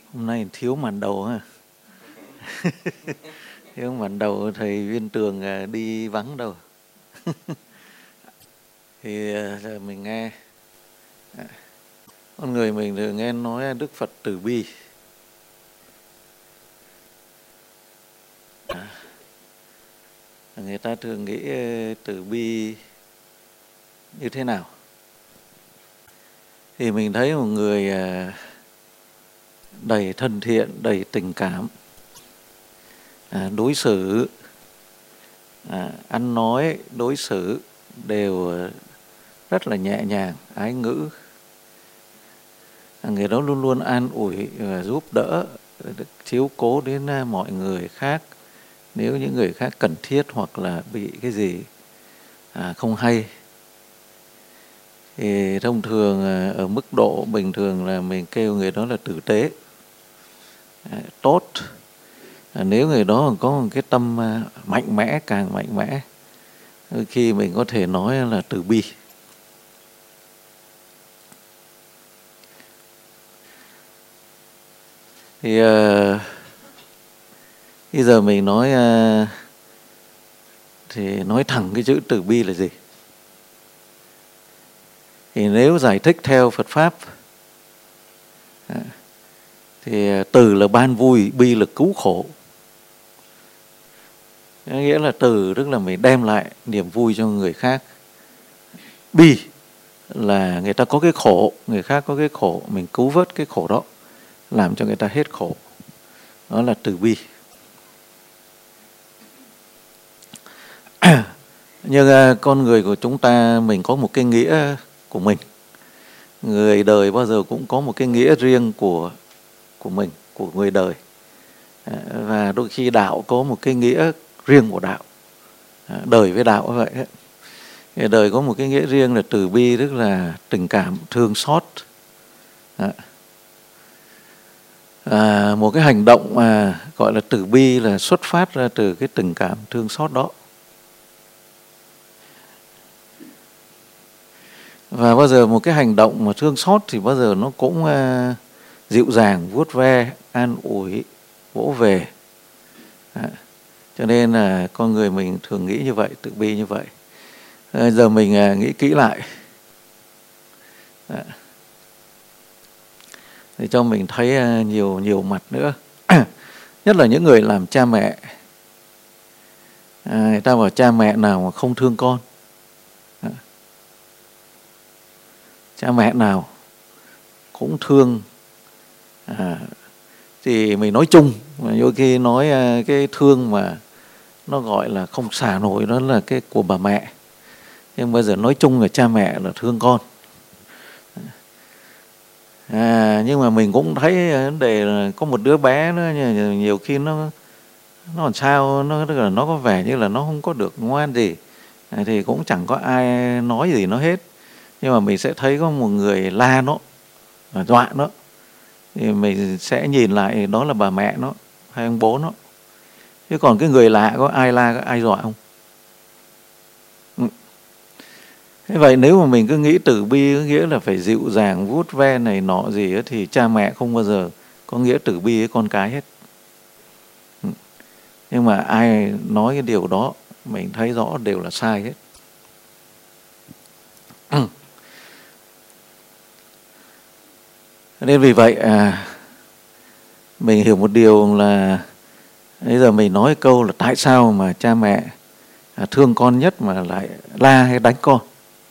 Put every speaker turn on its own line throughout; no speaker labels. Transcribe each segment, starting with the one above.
Hôm nay thiếu màn đầu ha. Thiếu màn đầu thầy Viên Tường đi vắng đâu. Thì mình nghe con người mình thường nghe nói Đức Phật từ bi. Người ta thường nghĩ từ bi như thế nào? Thì mình thấy một người đầy thân thiện, đầy tình cảm, đối xử, ăn nói, đối xử đều rất là nhẹ nhàng, ái ngữ. Người đó luôn luôn an ủi và giúp đỡ, chiếu cố đến mọi người khác. Nếu những người khác cần thiết hoặc là bị cái gì không hay, thì thông thường ở mức độ bình thường là mình kêu người đó là tử tế, tốt. Nếu người đó có một cái tâm mạnh mẽ, càng mạnh mẽ, đôi khi mình có thể nói là từ bi. Thì bây giờ mình nói thì nói thẳng cái chữ từ bi là gì? Thì nếu giải thích theo Phật Pháp thì từ là ban vui, bi là cứu khổ. Nghĩa là từ tức là mình đem lại niềm vui cho người khác. Bi là người ta có cái khổ, người khác có cái khổ, mình cứu vớt cái khổ đó, làm cho người ta hết khổ. Đó là từ bi. Nhưng con người của chúng ta, mình có một cái nghĩa của mình. Người đời bao giờ cũng có một cái nghĩa riêng của mình, của người đời. Và đôi khi đạo có một cái nghĩa riêng của đạo. Đời với đạo vậy. Người đời có một cái nghĩa riêng là từ bi, tức là tình cảm, thương xót. Một cái hành động mà gọi là từ bi là xuất phát ra từ cái tình cảm, thương xót đó. Và bao giờ một cái hành động mà thương xót thì bao giờ nó cũng dịu dàng, vuốt ve, an ủi, vỗ về. Cho nên là con người mình thường nghĩ như vậy, từ bi như vậy. Giờ mình nghĩ kỹ lại để cho mình thấy nhiều mặt nữa. Nhất là những người làm cha mẹ. Người ta bảo cha mẹ nào mà không thương con. Cha mẹ nào cũng thương. Thì mình nói chung, mà đôi khi nói cái thương mà nó gọi là không xả nổi, đó là cái của bà mẹ. Nhưng bây giờ nói chung là cha mẹ là thương con. Nhưng mà mình cũng thấy vấn đề là có một đứa bé nữa, nhiều khi nó làm sao, nó có vẻ như là nó không có được ngoan gì, thì cũng chẳng có ai nói gì nó hết. Nhưng mà mình sẽ thấy có một người la nó, dọa nó, thì mình sẽ nhìn lại đó là bà mẹ nó hay ông bố nó. Chứ còn cái người lạ có ai la, có ai dọa không? Thế vậy nếu mà mình cứ nghĩ từ bi có nghĩa là phải dịu dàng, vuốt ve này nọ gì ấy, thì cha mẹ không bao giờ có nghĩa từ bi với con cái hết. Nhưng mà ai nói cái điều đó mình thấy rõ đều là sai hết. Nên vì vậy mình hiểu một điều là bây giờ mình nói câu là tại sao mà cha mẹ thương con nhất mà lại la hay đánh con.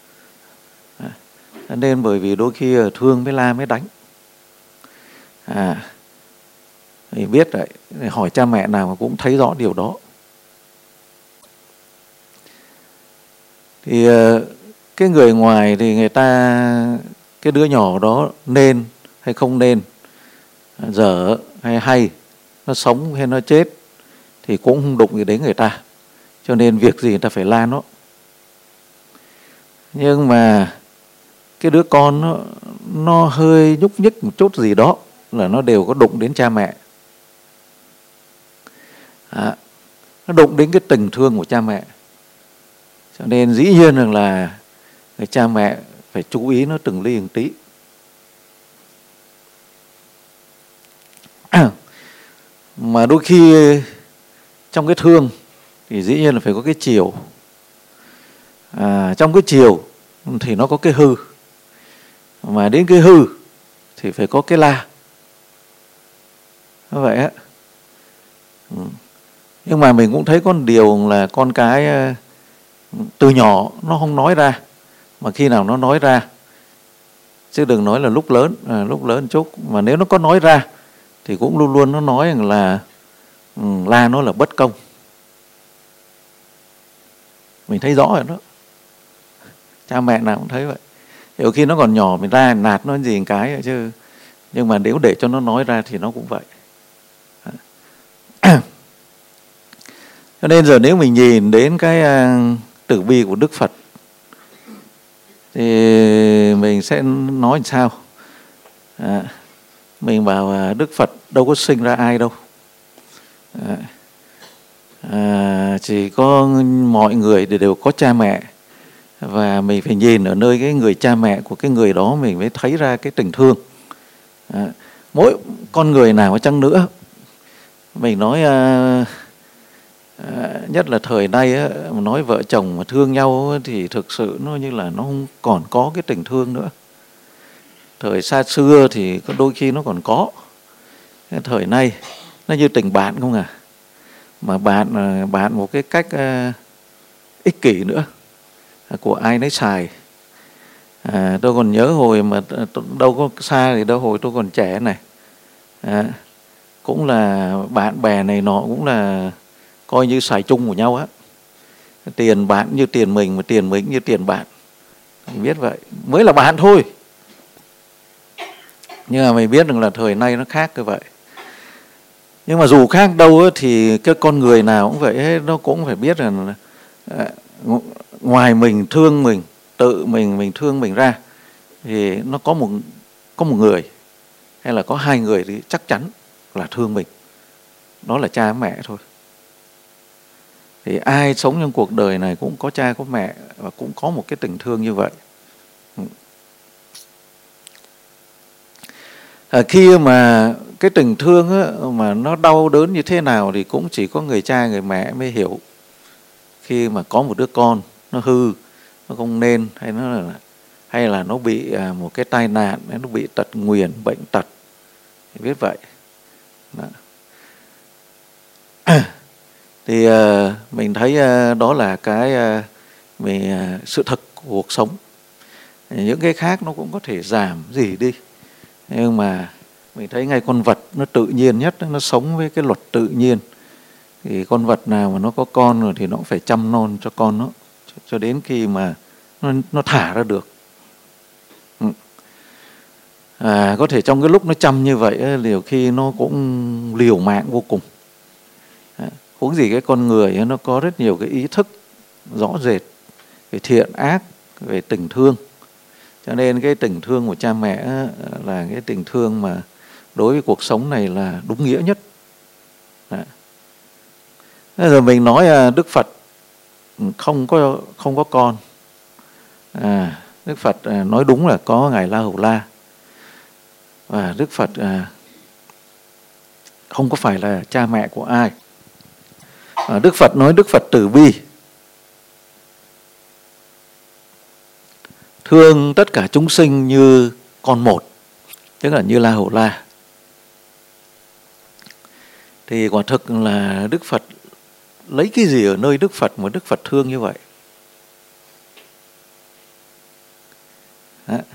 Nên bởi vì đôi khi thương mới la mới đánh. Mình biết đấy, hỏi cha mẹ nào mà cũng thấy rõ điều đó. Thì cái người ngoài thì người ta, cái đứa nhỏ đó nên hay không nên, dở hay nó sống hay nó chết thì cũng không đụng gì đến người ta. Cho nên việc gì người ta phải la nó. Nhưng mà cái đứa con nó hơi nhúc nhích một chút gì đó là nó đều có đụng đến cha mẹ. Nó đụng đến cái tình thương của cha mẹ. Cho nên dĩ nhiên rằng là người cha mẹ phải chú ý nó từng ly từng tí. Mà đôi khi trong cái thương thì dĩ nhiên là phải có cái chiều. Trong cái chiều thì nó có cái hư, mà đến cái hư thì phải có cái la. Như vậy á. Nhưng mà mình cũng thấy có một điều là con cái từ nhỏ nó không nói ra, mà khi nào nó nói ra, chứ đừng nói là lúc lớn chút, mà nếu nó có nói ra thì cũng luôn luôn nó nói rằng là la nó là bất công. Mình thấy rõ rồi đó. Cha mẹ nào cũng thấy vậy. Nhiều khi nó còn nhỏ mình ra nạt nó gì một cái chứ, nhưng mà nếu để cho nó nói ra thì nó cũng vậy. Cho nên giờ nếu mình nhìn đến cái tử bi của Đức Phật thì mình sẽ nói làm sao? Mình bảo Đức Phật đâu có sinh ra ai đâu. Chỉ có mọi người đều có cha mẹ, và mình phải nhìn ở nơi cái người cha mẹ của cái người đó mình mới thấy ra cái tình thương. Mỗi con người nào chăng nữa, mình nói nhất là thời nay nói vợ chồng mà thương nhau thì thực sự nó như là nó không còn có cái tình thương nữa. Thời xa xưa thì đôi khi nó còn có, thời nay nó như tình bạn không à, mà bạn một cái cách ích kỷ nữa, của ai nấy xài. Tôi còn nhớ hồi mà đâu có xa thì đâu, hồi tôi còn trẻ này, cũng là bạn bè này nọ cũng là coi như xài chung của nhau á. Tiền bạn như tiền mình, mà tiền mình như tiền bạn. Mình biết vậy, mới là bạn thôi. Nhưng mà mình biết rằng là thời nay nó khác như vậy. Nhưng mà dù khác đâu thì cái con người nào cũng vậy, nó cũng phải biết rằng ngoài mình thương mình, tự mình thương mình ra, thì nó có một người hay là có hai người thì chắc chắn là thương mình. Đó là cha mẹ thôi. Thì ai sống trong cuộc đời này cũng có cha có mẹ, và cũng có một cái tình thương như vậy. Khi mà cái tình thương mà nó đau đớn như thế nào thì cũng chỉ có người cha người mẹ mới hiểu. Khi mà có một đứa con nó hư, nó không nên, hay là nó bị một cái tai nạn, nó bị tật nguyền, bệnh tật, thì biết vậy. Đó. Thì mình thấy đó là cái sự thật của cuộc sống. Những cái khác nó cũng có thể giảm gì đi, nhưng mà mình thấy ngay con vật nó tự nhiên nhất, nó sống với cái luật tự nhiên. Thì con vật nào mà nó có con rồi thì nó cũng phải chăm nom cho con nó cho đến khi mà nó thả ra được. Có thể trong cái lúc nó chăm như vậy nhiều khi nó cũng liều mạng vô cùng. Huống gì cái con người nó có rất nhiều cái ý thức rõ rệt về thiện ác, về tình thương. Cho nên cái tình thương của cha mẹ là cái tình thương mà đối với cuộc sống này là đúng nghĩa nhất. Bây giờ mình nói Đức Phật không có con. Đức Phật nói đúng là có Ngài La Hầu La. Và Đức Phật không có phải là cha mẹ của ai. Đức Phật nói Đức Phật từ bi, thương tất cả chúng sinh như con một, tức là như La Hầu La. Thì quả thực là Đức Phật lấy cái gì ở nơi Đức Phật mà Đức Phật thương như vậy? Đó.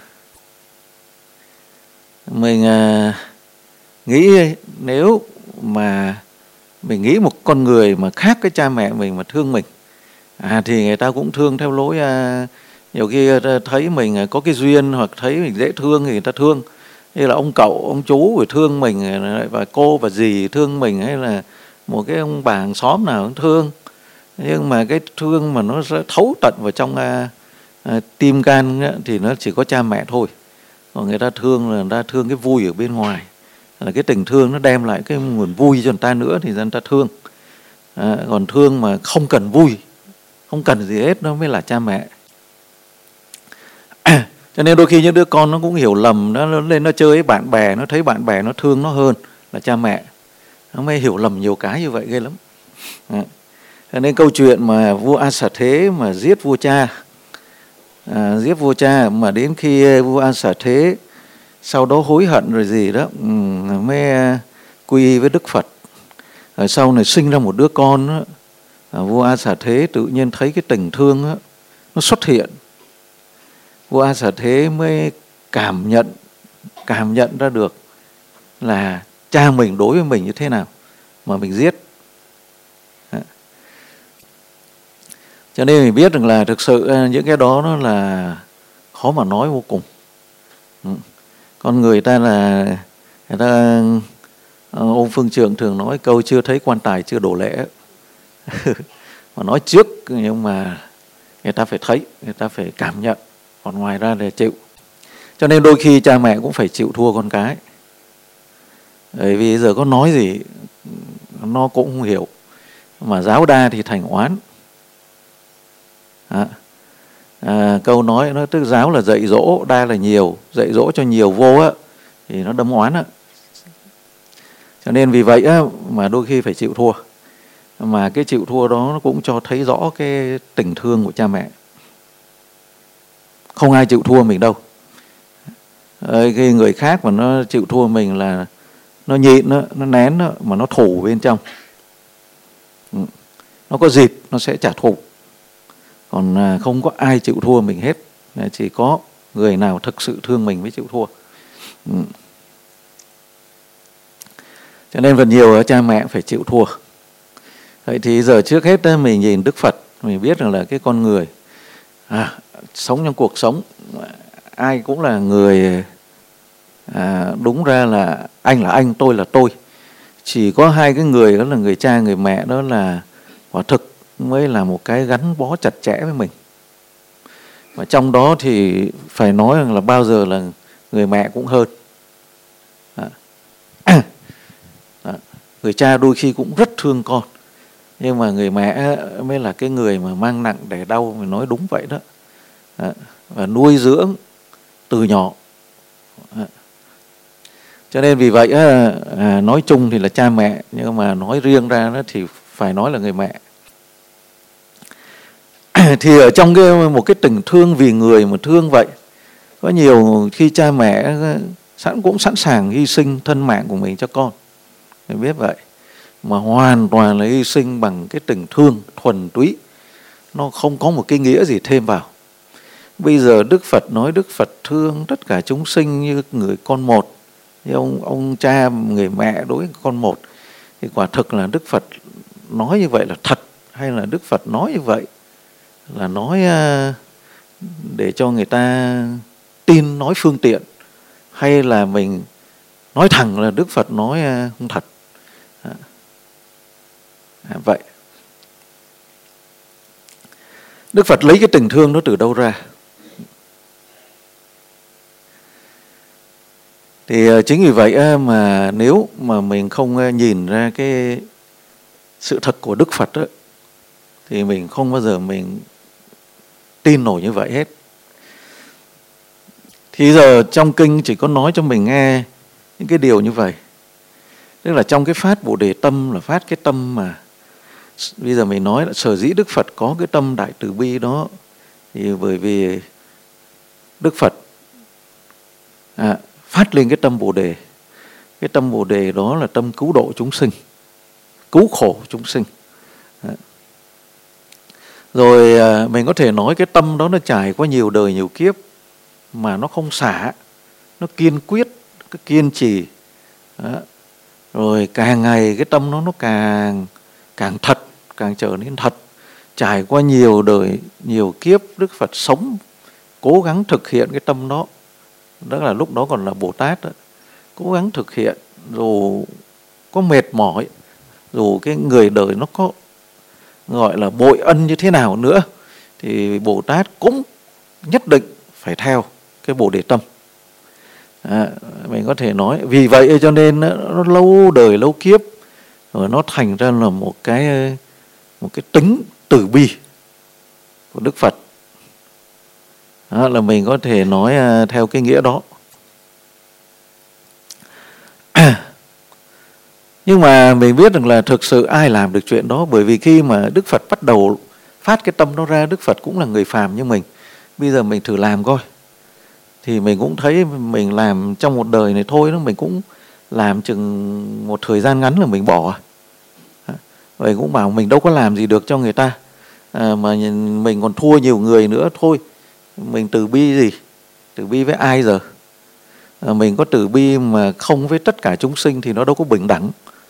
Mình nghĩ nếu mà mình nghĩ một con người mà khác cái cha mẹ mình mà thương mình, thì người ta cũng thương theo lối nhiều khi thấy mình có cái duyên hoặc thấy mình dễ thương thì người ta thương. Như là ông cậu, ông chú phải thương mình, và cô và dì thương mình, hay là một cái ông bà hàng xóm nào cũng thương. Nhưng mà cái thương mà nó sẽ thấu tận vào trong tim gan thì nó chỉ có cha mẹ thôi. Còn người ta thương là người ta thương cái vui ở bên ngoài, là cái tình thương nó đem lại cái nguồn vui cho người ta nữa thì người ta thương. Còn thương mà không cần vui, không cần gì hết, nó mới là cha mẹ. Cho nên đôi khi những đứa con nó cũng hiểu lầm, nó lên nó chơi với bạn bè, nó thấy bạn bè nó thương nó hơn là cha mẹ. nó mới hiểu lầm nhiều cái như vậy ghê lắm. Cho nên câu chuyện mà vua A Xà Thế mà giết vua cha mà đến khi vua A Xà Thế sau đó hối hận rồi gì đó mới quy y với Đức Phật. Rồi sau này sinh ra một đứa con đó, vua A Xà Thế tự nhiên thấy cái tình thương đó, nó xuất hiện. Vua A Xà Thế mới cảm nhận ra được là cha mình đối với mình như thế nào mà mình giết. Cho nên mình biết rằng là thực sự những cái đó nó là khó mà nói vô cùng. Con người ta là ông Phương Trượng thường nói câu chưa thấy quan tài chưa đổ lễ. Mà nói trước nhưng mà người ta phải thấy, người ta phải cảm nhận, còn ngoài ra là chịu. Cho nên đôi khi cha mẹ cũng phải chịu thua con cái. Bởi vì giờ có nói gì nó cũng không hiểu. Mà giáo đa thì thành oán. Câu nói nó tức giáo là dạy dỗ, đa là nhiều, dạy dỗ cho nhiều vô á thì nó đâm oán á. Cho nên vì vậy á mà đôi khi phải chịu thua. Mà cái chịu thua đó nó cũng cho thấy rõ cái tình thương của cha mẹ. Không ai chịu thua mình đâu. Khi người khác mà nó chịu thua mình là nó nhịn đó, nó nén đó, mà nó thủ bên trong. Nó có dịp nó sẽ trả thù. Còn không có ai chịu thua mình hết. Chỉ có người nào thực sự thương mình mới chịu thua. Cho nên phần nhiều cha mẹ phải chịu thua. Vậy thì giờ trước hết mình nhìn Đức Phật, mình biết rằng là cái con người sống trong cuộc sống ai cũng là người, đúng ra là anh, tôi là tôi. Chỉ có hai cái người đó là người cha người mẹ, đó là quả thực mới là một cái gắn bó chặt chẽ với mình. Và trong đó thì phải nói rằng là bao giờ là người mẹ cũng hơn. Người cha đôi khi cũng rất thương con, nhưng mà người mẹ mới là cái người mà mang nặng đẻ đau, mình nói đúng vậy đó. Và nuôi dưỡng từ nhỏ. Cho nên vì vậy nói chung thì là cha mẹ, nhưng mà nói riêng ra đó thì phải nói là người mẹ. Thì ở trong một cái tình thương vì người mà thương vậy, có nhiều khi cha mẹ cũng sẵn sàng hy sinh thân mạng của mình cho con. Mình biết vậy. Mà hoàn toàn là hy sinh bằng cái tình thương thuần túy. Nó không có một cái nghĩa gì thêm vào. Bây giờ Đức Phật nói Đức Phật thương tất cả chúng sinh như người con một. Như ông cha, người mẹ đối với con một. Thì quả thực là Đức Phật nói như vậy là thật. Hay là Đức Phật nói như vậy là nói để cho người ta tin, nói phương tiện. Hay là mình nói thẳng là Đức Phật nói không thật. Vậy Đức Phật lấy cái tình thương đó từ đâu ra? Thì chính vì vậy mà nếu mà mình không nhìn ra cái sự thật của Đức Phật đó, thì mình không bao giờ mình tin nổi như vậy hết. Thì giờ trong kinh chỉ có nói cho mình nghe những cái điều như vậy. Tức là trong cái phát Bồ Đề tâm là phát cái tâm mà bây giờ mình nói là sở dĩ Đức Phật có cái tâm đại từ bi đó, thì bởi vì Đức Phật phát lên cái tâm Bồ Đề. Cái tâm Bồ Đề đó là tâm cứu độ chúng sinh, cứu khổ chúng sinh. Rồi mình có thể nói cái tâm đó nó trải qua nhiều đời nhiều kiếp mà nó không xả, nó kiên quyết, cái kiên trì. Rồi càng ngày cái tâm nó càng thật, càng trở nên thật. Trải qua nhiều đời, nhiều kiếp, Đức Phật sống, cố gắng thực hiện cái tâm đó. Đó là lúc đó còn là Bồ Tát đó. Cố gắng thực hiện, dù có mệt mỏi, dù cái người đời nó có gọi là bội ân như thế nào nữa, thì Bồ Tát cũng nhất định phải theo cái Bồ Đề tâm. Mình có thể nói vì vậy cho nên nó lâu đời lâu kiếp rồi nó thành ra là một cái tính từ bi của Đức Phật. Đó là mình có thể nói theo cái nghĩa đó. Nhưng mà mình biết rằng là thực sự ai làm được chuyện đó, bởi vì khi mà Đức Phật bắt đầu phát cái tâm đó ra, Đức Phật cũng là người phàm như mình. Bây giờ mình thử làm coi. Thì mình cũng thấy mình làm trong một đời này thôi đó, mình cũng làm chừng một thời gian ngắn là mình bỏ. Vậy cũng bảo mình đâu có làm gì được cho người ta, mà mình còn thua nhiều người nữa, thôi mình từ bi gì, từ bi với ai giờ. Mình có từ bi mà không với tất cả chúng sinh thì nó đâu có bình đẳng.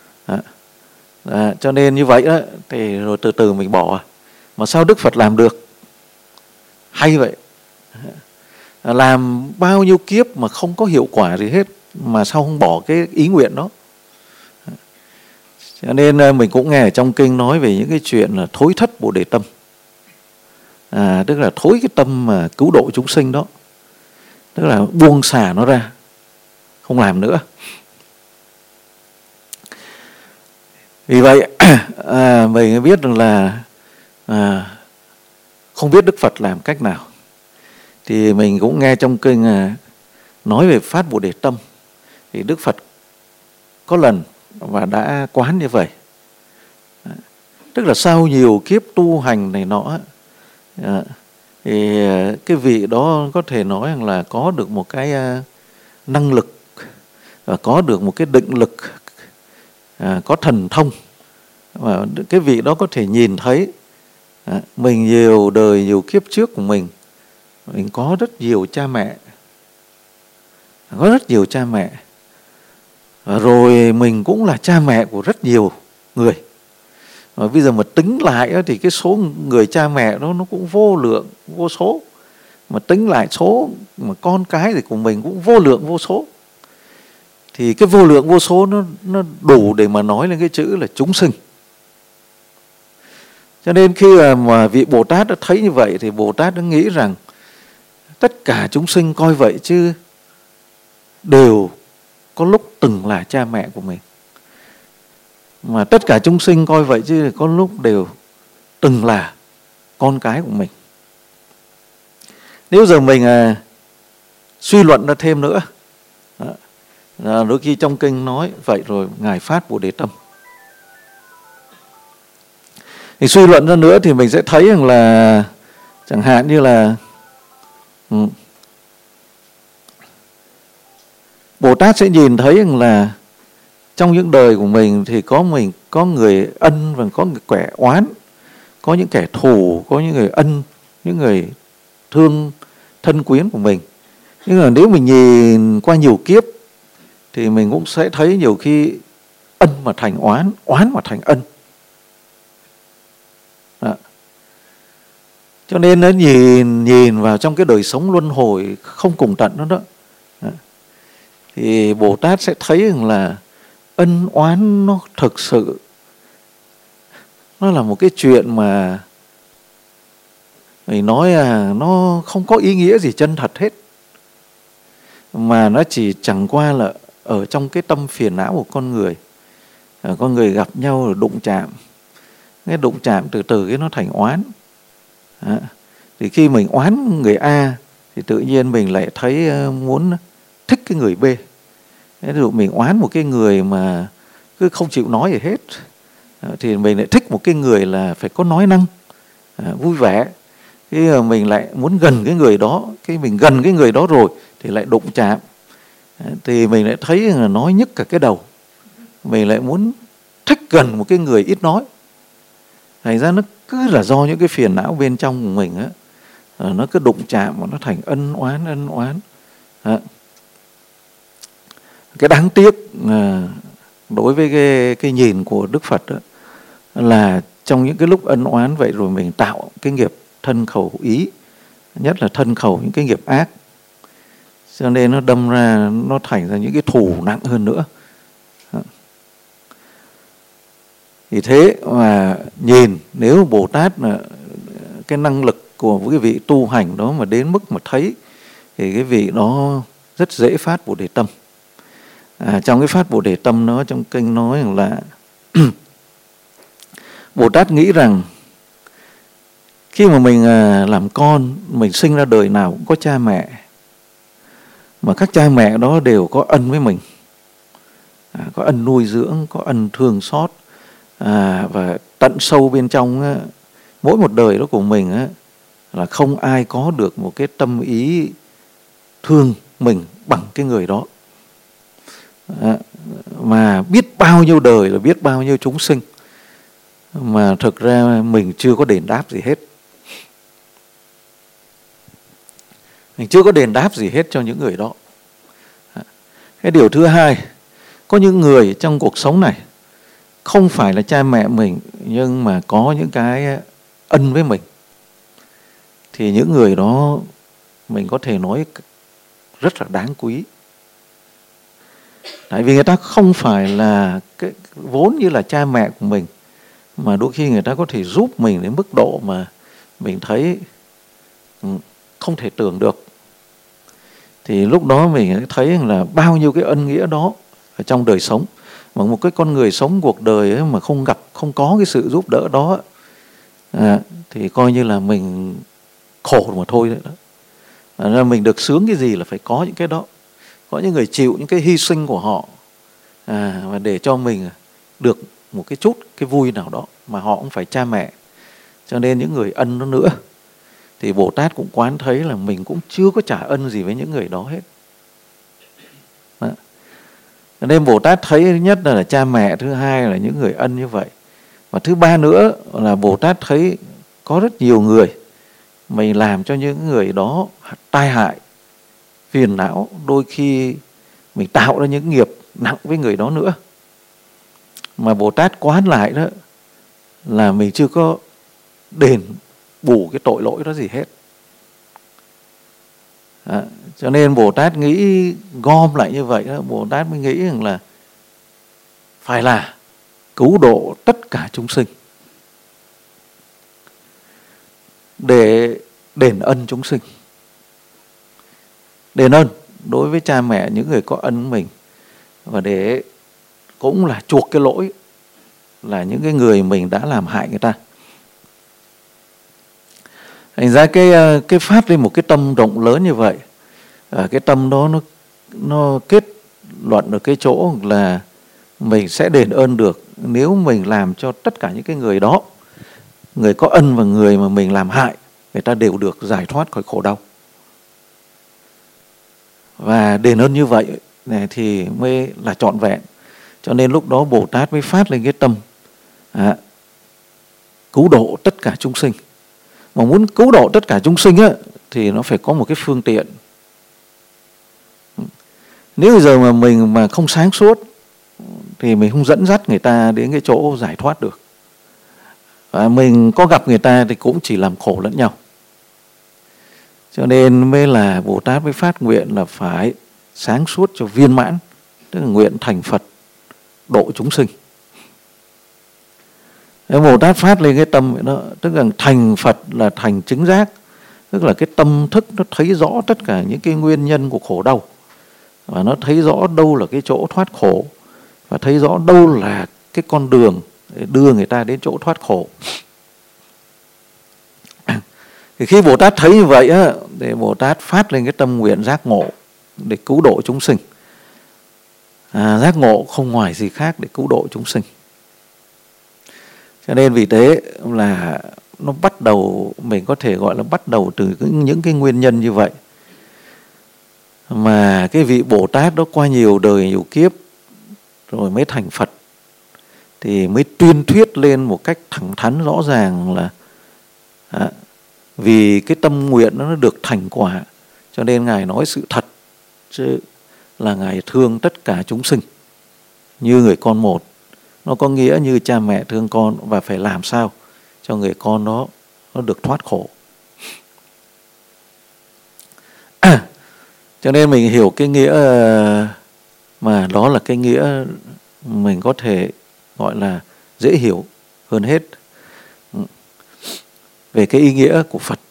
Cho nên như vậy đó, thì rồi từ từ mình bỏ. Mà sao Đức Phật làm được? Hay vậy. Làm bao nhiêu kiếp mà không có hiệu quả gì hết, mà sao không bỏ cái ý nguyện đó? Cho nên mình cũng nghe ở trong kinh nói về những cái chuyện là thối thất Bồ Đề tâm. Tức là thối cái tâm mà cứu độ chúng sinh đó. Tức là buông xả nó ra, không làm nữa. Vì vậy mình biết rằng là không biết Đức Phật làm cách nào. Thì mình cũng nghe trong kinh nói về phát Bồ Đề tâm. Thì Đức Phật có lần và đã quán như vậy. Tức là sau nhiều kiếp tu hành này nọ, thì cái vị đó có thể nói rằng là có được một cái năng lực, và có được một cái định lực, có thần thông. Và cái vị đó có thể nhìn thấy mình nhiều đời, nhiều kiếp trước của mình có rất nhiều cha mẹ. Có rất nhiều cha mẹ. Rồi mình cũng là cha mẹ của rất nhiều người. Và bây giờ mà tính lại thì cái số người cha mẹ đó nó cũng vô lượng, vô số. Mà tính lại số mà con cái thì của mình cũng vô lượng, vô số. Thì cái vô lượng, vô số nó đủ để mà nói lên cái chữ là chúng sinh. Cho nên khi mà vị Bồ Tát đã thấy như vậy thì Bồ Tát đã nghĩ rằng tất cả chúng sinh coi vậy chứ đều có lúc từng là cha mẹ của mình. Mà tất cả chúng sinh coi vậy chứ có lúc đều từng là con cái của mình. Nếu giờ mình suy luận ra thêm nữa, đôi khi trong kinh nói vậy rồi Ngài phát Bồ Đề tâm. Thì suy luận ra nữa thì mình sẽ thấy rằng là chẳng hạn như là Bồ Tát sẽ nhìn thấy rằng là trong những đời của mình thì có người ân và có người kẻ oán, có những kẻ thù, có những người ân, những người thương thân quyến của mình. Nhưng mà nếu mình nhìn qua nhiều kiếp thì mình cũng sẽ thấy nhiều khi ân mà thành oán, oán mà thành ân. Đó. Cho nên nó nhìn vào trong cái đời sống luân hồi không cùng tận đó, thì Bồ Tát sẽ thấy rằng là ân oán nó thực sự nó là một cái chuyện mà mình nói nó không có ý nghĩa gì chân thật hết, mà nó chỉ chẳng qua là ở trong cái tâm phiền não của con người. Con người gặp nhau rồi đụng chạm, cái đụng chạm từ từ cái nó thành oán. Thì khi mình oán người A thì tự nhiên mình lại thấy muốn thích cái người B. Ví dụ mình oán một cái người mà cứ không chịu nói gì hết, thì mình lại thích một cái người là phải có nói năng, vui vẻ. Khi mình lại muốn gần cái người đó, khi mình gần cái người đó rồi thì lại đụng chạm, thì mình lại thấy là nói nhức cả cái đầu. Mình lại muốn thích gần một cái người ít nói. Thành ra nó cứ là do những cái phiền não bên trong của mình á, nó cứ đụng chạm và nó thành ân oán. Cái đáng tiếc đối với cái nhìn của Đức Phật đó, là trong những cái lúc ân oán vậy rồi mình tạo cái nghiệp thân khẩu ý, nhất là thân khẩu những cái nghiệp ác, cho nên nó đâm ra, nó thành ra những cái thù nặng hơn nữa. Thì thế mà nhìn, nếu Bồ Tát là cái năng lực của cái vị tu hành đó mà đến mức mà thấy, thì cái vị đó rất dễ phát Bồ Đề tâm. Trong cái phát Bồ Đề tâm đó, trong kinh nói rằng là Bồ Tát nghĩ rằng khi mà mình làm con, mình sinh ra đời nào cũng có cha mẹ, mà các cha mẹ đó đều có ân với mình. có ân nuôi dưỡng, có ân thương xót, và tận sâu bên trong mỗi một đời đó của mình là không ai có được một cái tâm ý thương mình bằng cái người đó. Mà biết bao nhiêu đời là biết bao nhiêu chúng sinh mà thực ra mình chưa có đền đáp gì hết. Mình chưa có đền đáp gì hết cho những người đó. Cái điều thứ hai, có những người trong cuộc sống này không phải là cha mẹ mình nhưng mà có những cái ân với mình, thì những người đó mình có thể nói rất là đáng quý. Tại vì người ta không phải là cái vốn như là cha mẹ của mình, mà đôi khi người ta có thể giúp mình đến mức độ mà mình thấy không thể tưởng được. Thì lúc đó mình thấy là bao nhiêu cái ân nghĩa đó ở trong đời sống. Mà một cái con người sống cuộc đời ấy mà không có cái sự giúp đỡ đó thì coi như là mình khổ mà thôi đó. Nên mình được sướng cái gì là phải có những cái đó. Có những người chịu những cái hy sinh của họ và để cho mình được một cái chút cái vui nào đó, mà họ cũng phải cha mẹ. Cho nên những người ân đó nữa thì Bồ Tát cũng quán thấy là mình cũng chưa có trả ân gì với những người đó hết. Cho nên Bồ Tát thấy thứ nhất là cha mẹ, thứ hai là những người ân như vậy. Và thứ ba nữa là Bồ Tát thấy có rất nhiều người mình làm cho những người đó tai hại, phiền não, đôi khi mình tạo ra những nghiệp nặng với người đó nữa. Mà Bồ Tát quán lại đó là mình chưa có đền bù cái tội lỗi đó gì hết. Cho nên Bồ Tát nghĩ gom lại như vậy đó, Bồ Tát mới nghĩ rằng là phải là cứu độ tất cả chúng sinh để đền ân chúng sinh. Đền ân đối với cha mẹ, những người có ân mình, và để cũng là chuộc cái lỗi là những cái người mình đã làm hại người ta. Thành ra cái phát lên một cái tâm rộng lớn như vậy, cái tâm đó nó kết luận ở cái chỗ là mình sẽ đền ơn được nếu mình làm cho tất cả những cái người đó, người có ân và người mà mình làm hại, người ta đều được giải thoát khỏi khổ đau. Và đền ơn như vậy này thì mới là trọn vẹn. Cho nên lúc đó Bồ Tát mới phát lên cái tâm cứu độ tất cả chúng sinh. Mà muốn cứu độ tất cả chúng sinh thì nó phải có một cái phương tiện. Nếu bây giờ mà mình mà không sáng suốt thì mình không dẫn dắt người ta đến cái chỗ giải thoát được. Và mình có gặp người ta thì cũng chỉ làm khổ lẫn nhau. Cho nên mới là Bồ Tát mới phát nguyện là phải sáng suốt cho viên mãn, tức là nguyện thành Phật độ chúng sinh. Bồ Tát phát lên cái tâm đó, tức là thành Phật là thành chứng giác, tức là cái tâm thức nó thấy rõ tất cả những cái nguyên nhân của khổ đau, và nó thấy rõ đâu là cái chỗ thoát khổ, và thấy rõ đâu là cái con đường để đưa người ta đến chỗ thoát khổ. Thì khi Bồ Tát thấy như vậy thì Bồ Tát phát lên cái tâm nguyện giác ngộ để cứu độ chúng sinh. Giác ngộ không ngoài gì khác để cứu độ chúng sinh. Cho nên vì thế là nó bắt đầu, mình có thể gọi là bắt đầu từ những cái nguyên nhân như vậy. Mà cái vị Bồ Tát đó qua nhiều đời nhiều kiếp rồi mới thành Phật, thì mới tuyên thuyết lên một cách thẳng thắn rõ ràng là vì cái tâm nguyện nó được thành quả, cho nên Ngài nói sự thật, chứ là Ngài thương tất cả chúng sinh như người con một. Nó có nghĩa như cha mẹ thương con, và phải làm sao cho người con đó nó được thoát khổ. Cho nên mình hiểu cái nghĩa mà đó là cái nghĩa mình có thể gọi là dễ hiểu hơn hết về cái ý nghĩa của Phật.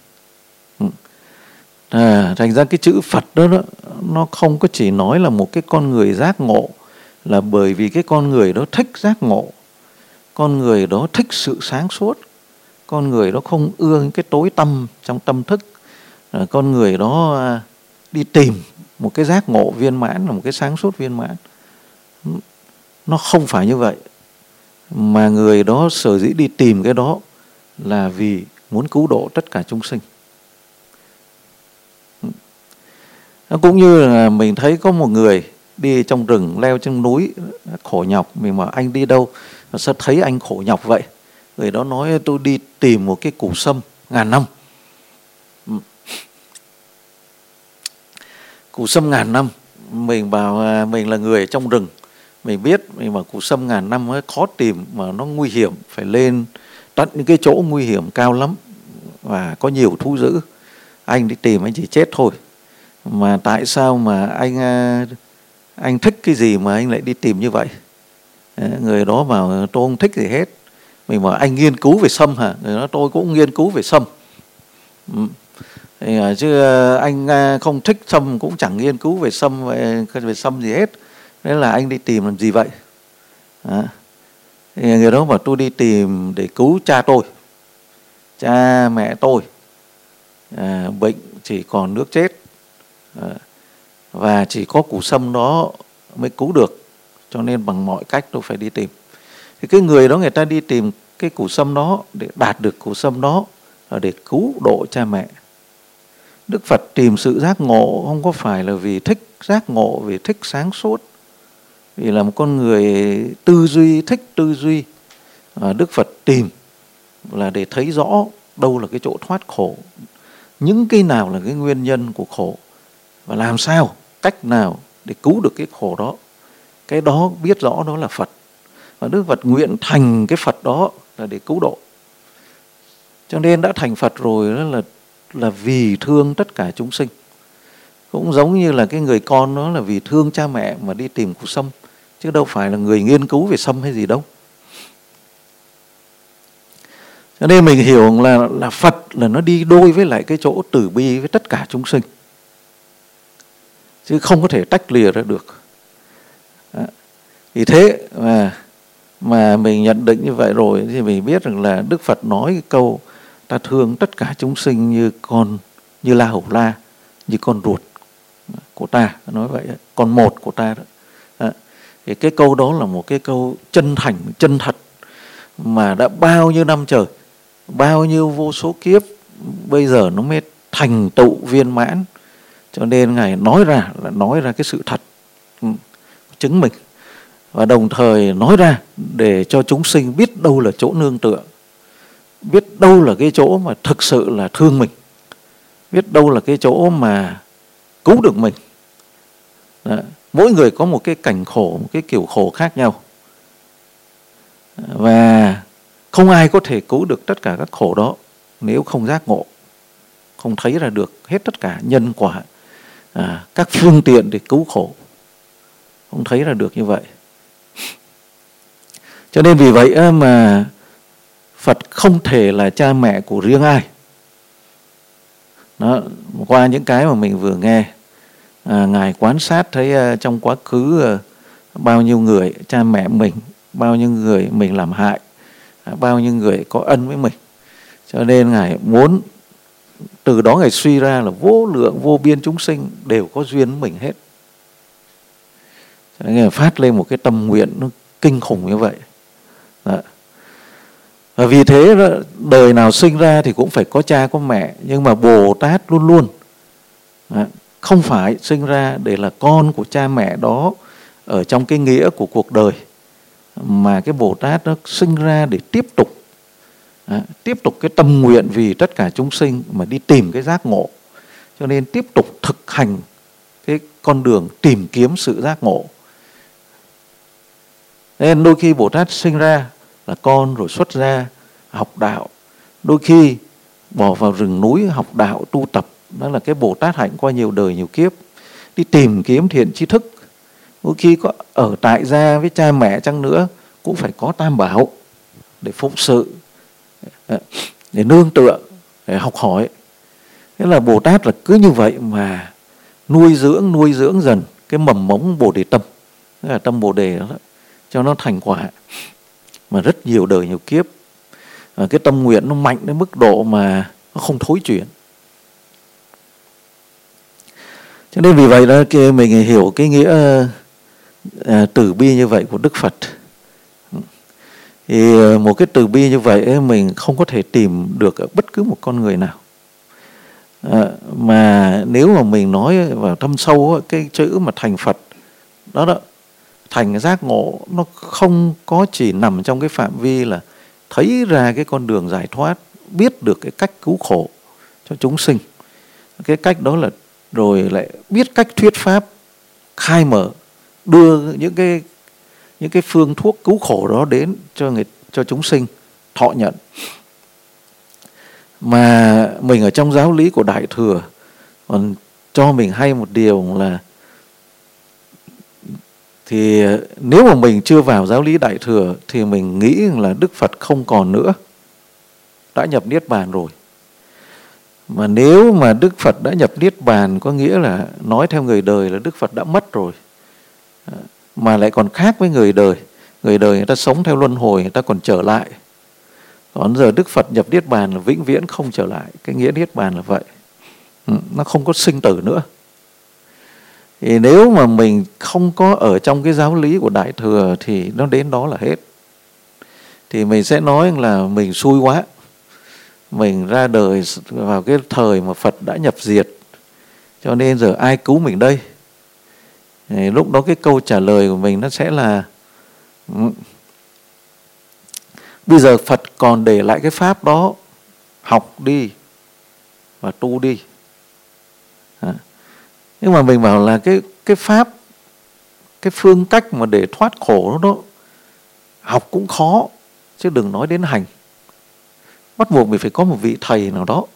Thành ra cái chữ Phật đó nó không có chỉ nói là một cái con người giác ngộ, là bởi vì cái con người đó thích giác ngộ, con người đó thích sự sáng suốt, con người đó không ưa những cái tối tăm trong tâm thức, con người đó đi tìm một cái giác ngộ viên mãn, là một cái sáng suốt viên mãn. nó không phải như vậy, mà người đó sở dĩ đi tìm cái đó là vì muốn cứu độ tất cả chúng sinh. Cũng như là mình thấy có một người đi trong rừng, leo trên núi, khổ nhọc. Mình mà anh đi đâu sao thấy anh khổ nhọc vậy? Người đó nói tôi đi tìm một cái củ sâm ngàn năm. Củ sâm ngàn năm. Mình bảo mình là người trong rừng, mình biết, mình bảo củ sâm ngàn năm ấy khó tìm mà nó nguy hiểm, phải lên tận những cái chỗ nguy hiểm cao lắm và có nhiều thú dữ. Anh đi tìm anh chỉ chết thôi. Mà tại sao mà anh thích cái gì mà anh lại đi tìm như vậy? Người đó bảo tôi không thích gì hết. Mình bảo anh nghiên cứu về sâm hả? Người đó tôi cũng nghiên cứu về sâm. Chứ anh không thích sâm cũng chẳng nghiên cứu về sâm, về sâm gì hết. Nên là anh đi tìm làm gì vậy? Thì người đó bảo tôi đi tìm để cứu cha tôi, cha mẹ tôi bệnh chỉ còn nước chết, và chỉ có củ sâm đó mới cứu được, cho nên bằng mọi cách tôi phải đi tìm. Thì cái người đó người ta đi tìm cái củ sâm đó để đạt được củ sâm đó là để cứu độ cha mẹ. Đức Phật tìm sự giác ngộ không có phải là vì thích giác ngộ, vì thích sáng suốt, vì là một con người tư duy, thích tư duy. Đức Phật tìm là để thấy rõ đâu là cái chỗ thoát khổ, những cái nào là cái nguyên nhân của khổ, và làm sao, cách nào để cứu được cái khổ đó. Cái đó biết rõ đó là Phật. Và Đức Phật nguyện thành cái Phật đó là để cứu độ. Cho nên đã thành Phật rồi đó là vì thương tất cả chúng sinh. Cũng giống như là cái người con đó là vì thương cha mẹ mà đi tìm củ sâm, chứ đâu phải là người nghiên cứu về sâm hay gì đâu. Cho nên mình hiểu là Phật là nó đi đôi với lại cái chỗ từ bi với tất cả chúng sinh, chứ không có thể tách lìa ra được. Thì thế mà mình nhận định như vậy rồi thì mình biết rằng là Đức Phật nói cái câu ta thương tất cả chúng sinh như la hầu la, như con ruột của ta, nói vậy, con một của ta đó. Thì cái câu đó là một cái câu chân thành, chân thật, mà đã bao nhiêu năm trời, bao nhiêu vô số kiếp, bây giờ nó mới thành tựu viên mãn. Cho nên Ngài nói ra là nói ra cái sự thật, chứng minh, và đồng thời nói ra để cho chúng sinh biết đâu là chỗ nương tựa, biết đâu là cái chỗ mà thực sự là thương mình, biết đâu là cái chỗ mà cứu được mình. Đó. Mỗi người có một cái cảnh khổ, một cái kiểu khổ khác nhau, và không ai có thể cứu được tất cả các khổ đó nếu không giác ngộ, không thấy ra được hết tất cả nhân quả, các phương tiện để cứu khổ, không thấy ra được như vậy. Cho nên vì vậy mà Phật không thể là cha mẹ của riêng ai. Đó, qua những cái mà mình vừa nghe, Ngài quan sát thấy trong quá khứ bao nhiêu người cha mẹ mình, bao nhiêu người mình làm hại, bao nhiêu người có ân với mình. Cho nên Ngài muốn từ đó Ngài suy ra là vô lượng vô biên chúng sinh đều có duyên với mình hết. Cho nên Ngài phát lên một cái tâm nguyện nó kinh khủng như vậy. Đó. Và vì thế đời nào sinh ra thì cũng phải có cha có mẹ, nhưng mà Bồ Tát luôn luôn không phải sinh ra để là con của cha mẹ đó ở trong cái nghĩa của cuộc đời, mà cái Bồ Tát nó sinh ra để tiếp tục cái tâm nguyện vì tất cả chúng sinh mà đi tìm cái giác ngộ. Cho nên tiếp tục thực hành cái con đường tìm kiếm sự giác ngộ. Nên đôi khi Bồ Tát sinh ra là con rồi xuất gia học đạo, đôi khi bỏ vào rừng núi học đạo tu tập. Đó là cái Bồ Tát hạnh qua nhiều đời nhiều kiếp, đi tìm kiếm thiện tri thức. Đôi khi có ở tại gia với cha mẹ chăng nữa cũng phải có tam bảo để phụng sự, để nương tựa, để học hỏi. Thế là Bồ Tát là cứ như vậy mà nuôi dưỡng dần cái mầm mống Bồ Đề tâm, tức là tâm Bồ Đề đó, cho nó thành quả mà rất nhiều đời nhiều kiếp. Và cái tâm nguyện nó mạnh đến mức độ mà nó không thối chuyển. Cho nên vì vậy đó mình hiểu cái nghĩa từ bi như vậy của Đức Phật. Thì một cái từ bi như vậy ấy, mình không có thể tìm được ở bất cứ một con người nào. Mà nếu mà mình nói vào thâm sâu cái chữ mà thành Phật đó, thành giác ngộ, nó không có chỉ nằm trong cái phạm vi là thấy ra cái con đường giải thoát, biết được cái cách cứu khổ cho chúng sinh. Cái cách đó là rồi lại biết cách thuyết pháp, khai mở, đưa những cái phương thuốc cứu khổ đó đến cho chúng sinh thọ nhận. Mà mình ở trong giáo lý của Đại Thừa còn cho mình hay một điều là, thì nếu mà mình chưa vào giáo lý Đại Thừa thì mình nghĩ là Đức Phật không còn nữa, đã nhập Niết Bàn rồi. Mà nếu mà Đức Phật đã nhập Niết Bàn có nghĩa là nói theo người đời là Đức Phật đã mất rồi. Mà lại còn khác với người đời. Người đời người ta sống theo luân hồi, người ta còn trở lại. Còn giờ Đức Phật nhập Niết Bàn là vĩnh viễn không trở lại. Cái nghĩa Niết Bàn là vậy. Nó không có sinh tử nữa. Thì nếu mà mình không có ở trong cái giáo lý của Đại Thừa thì nó đến đó là hết. Thì mình sẽ nói là mình xui quá. Mình ra đời vào cái thời mà Phật đã nhập diệt, cho nên giờ ai cứu mình đây? Thì lúc đó cái câu trả lời của mình nó sẽ là bây giờ Phật còn để lại cái pháp đó, học đi và tu đi. Nhưng mà mình bảo là cái pháp, cái phương cách mà để thoát khổ đó học cũng khó, chứ đừng nói đến hành. Bắt buộc mình phải có một vị thầy nào đó.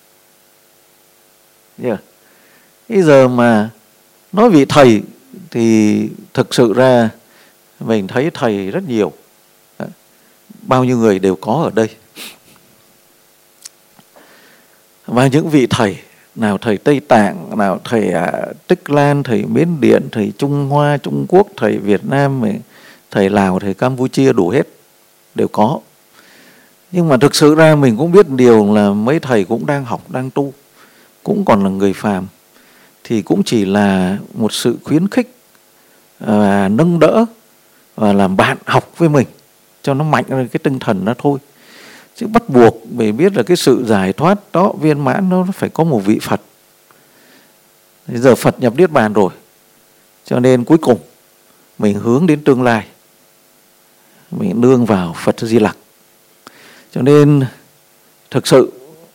Bây giờ mà nói vị thầy thì thực sự ra mình thấy thầy rất nhiều. Bao nhiêu người đều có ở đây. Và những vị thầy, nào thầy Tây Tạng, nào thầy Tích Lan, thầy Miến Điện, thầy Trung Hoa, Trung Quốc, thầy Việt Nam, thầy Lào, thầy Campuchia, đủ hết, đều có. Nhưng mà thực sự ra mình cũng biết điều là mấy thầy cũng đang học, đang tu, cũng còn là người phàm. Thì cũng chỉ là một sự khuyến khích, nâng đỡ và làm bạn học với mình cho nó mạnh lên cái tinh thần đó thôi. Chứ bắt buộc phải biết là cái sự giải thoát đó viên mãn nó phải có một vị Phật. Bây giờ Phật nhập Niết Bàn rồi, cho nên cuối cùng mình hướng đến tương lai, mình nương vào Phật Di Lặc. Cho nên thực sự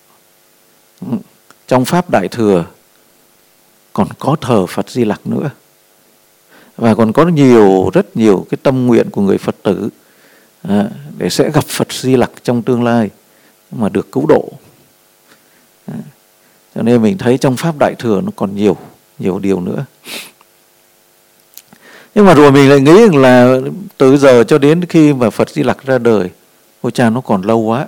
trong Pháp Đại Thừa còn có thờ Phật Di Lặc nữa. Và còn có rất nhiều cái tâm nguyện của người Phật tử để sẽ gặp Phật Di Lặc trong tương lai mà được cứu độ. Cho nên mình thấy trong Pháp Đại Thừa nó còn nhiều điều nữa. Nhưng mà rồi mình lại nghĩ là từ giờ cho đến khi mà Phật Di Lặc ra đời, ôi cha, nó còn lâu quá.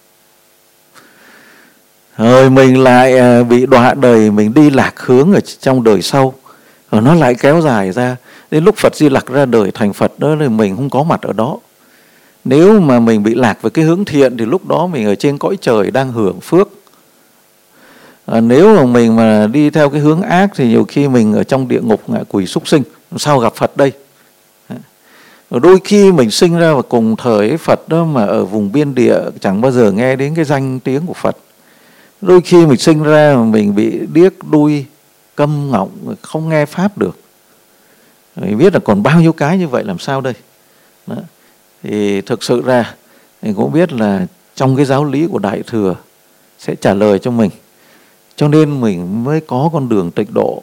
Rồi mình lại bị đọa đời, mình đi lạc hướng ở trong đời sau, rồi nó lại kéo dài ra. Đến lúc Phật Di Lặc ra đời thành Phật đó thì mình không có mặt ở đó. Nếu mà mình bị lạc về cái hướng thiện thì lúc đó mình ở trên cõi trời đang hưởng phước. Nếu mà mình mà đi theo cái hướng ác thì nhiều khi mình ở trong địa ngục ngạ quỷ súc sinh, sao gặp Phật đây? Rồi đôi khi mình sinh ra vào cùng thời với Phật đó mà ở vùng biên địa chẳng bao giờ nghe đến cái danh tiếng của Phật. Đôi khi mình sinh ra mà mình bị điếc, đuôi, câm ngọng, không nghe Pháp được. Mình biết là còn bao nhiêu cái như vậy làm sao đây? Đó. Thì thực sự ra mình cũng biết là trong cái giáo lý của Đại Thừa sẽ trả lời cho mình. Cho nên mình mới có con đường tịnh độ.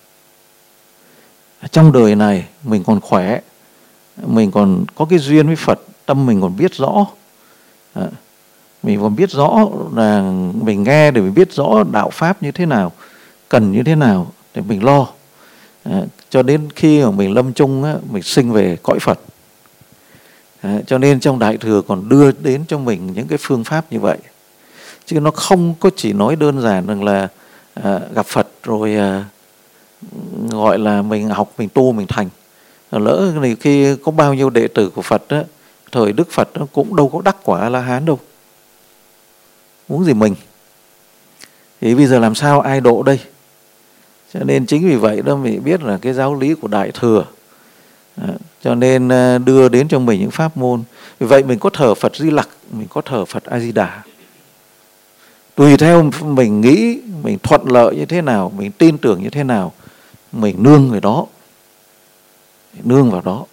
Trong đời này mình còn khỏe, mình còn có cái duyên với Phật, tâm mình còn biết rõ. Mình còn biết rõ là mình nghe để mình biết rõ đạo Pháp như thế nào, cần như thế nào để mình lo. Cho đến khi mà mình lâm chung mình sinh về cõi Phật. Cho nên trong Đại Thừa còn đưa đến cho mình những cái phương pháp như vậy. Chứ nó không có chỉ nói đơn giản rằng là gặp Phật rồi gọi là mình học, mình tu, mình thành. Lỡ này khi có bao nhiêu đệ tử của Phật đó, thời Đức Phật đó, cũng đâu có đắc quả A-la-hán đâu. Muốn gì mình. Thì bây giờ làm sao ai độ đây? Cho nên chính vì vậy đó mình biết là cái giáo lý của Đại Thừa Cho nên đưa đến cho mình những pháp môn. Vì vậy mình có thờ Phật Di Lặc, mình có thờ Phật A Di Đà. Tùy theo mình nghĩ, mình thuận lợi như thế nào, mình tin tưởng như thế nào, mình nương về đó, nương vào đó.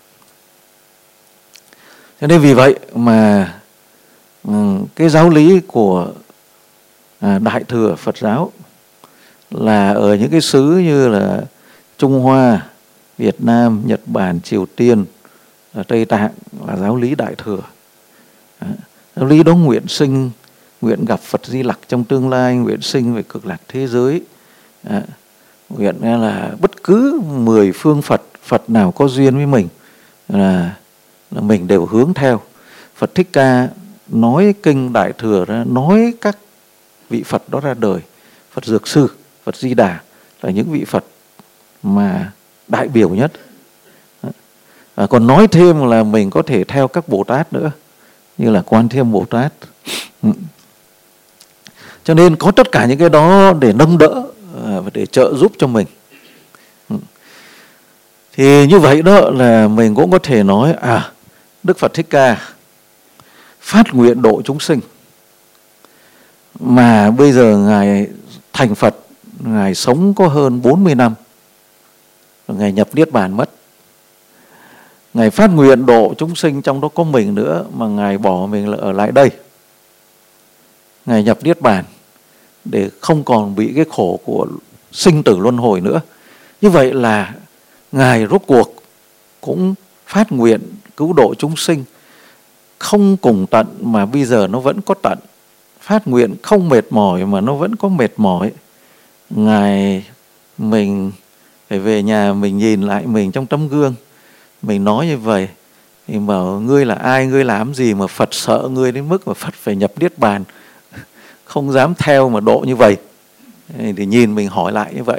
Cho nên vì vậy mà cái giáo lý của Đại thừa Phật giáo là ở những cái xứ như là Trung Hoa, Việt Nam, Nhật Bản, Triều Tiên, Tây Tạng là giáo lý Đại thừa. Giáo lý đó nguyện sinh, nguyện gặp Phật Di Lặc trong tương lai, nguyện sinh về cực lạc thế giới. Nguyện là bất cứ 10 phương Phật nào có duyên với mình là mình đều hướng theo. Phật Thích Ca nói kinh Đại thừa ra, nói các vị Phật đó ra đời. Phật Dược Sư, Phật Di Đà là những vị Phật mà đại biểu nhất. Còn nói thêm là mình có thể theo các Bồ Tát nữa, như là Quan Thế Âm Bồ Tát. Cho nên có tất cả những cái đó để nâng đỡ và để trợ giúp cho mình. Thì như vậy đó là mình cũng có thể nói Đức Phật Thích Ca phát nguyện độ chúng sinh, mà bây giờ Ngài thành Phật, Ngài sống có hơn 40 năm, rồi Ngài nhập Niết Bàn mất. Ngài phát nguyện độ chúng sinh, trong đó có mình nữa, mà Ngài bỏ mình ở lại đây. Ngài nhập Niết Bàn để không còn bị cái khổ của sinh tử luân hồi nữa. Như vậy là Ngài rốt cuộc cũng phát nguyện cứu độ chúng sinh, không cùng tận mà bây giờ nó vẫn có tận. Phát nguyện không mệt mỏi mà nó vẫn có mệt mỏi. Ngài, mình phải về nhà mình nhìn lại mình trong tấm gương, mình nói như vậy thì bảo ngươi là ai, ngươi làm gì mà Phật sợ ngươi đến mức mà Phật phải nhập Niết Bàn, không dám theo mà độ như vậy. Thì nhìn mình hỏi lại như vậy.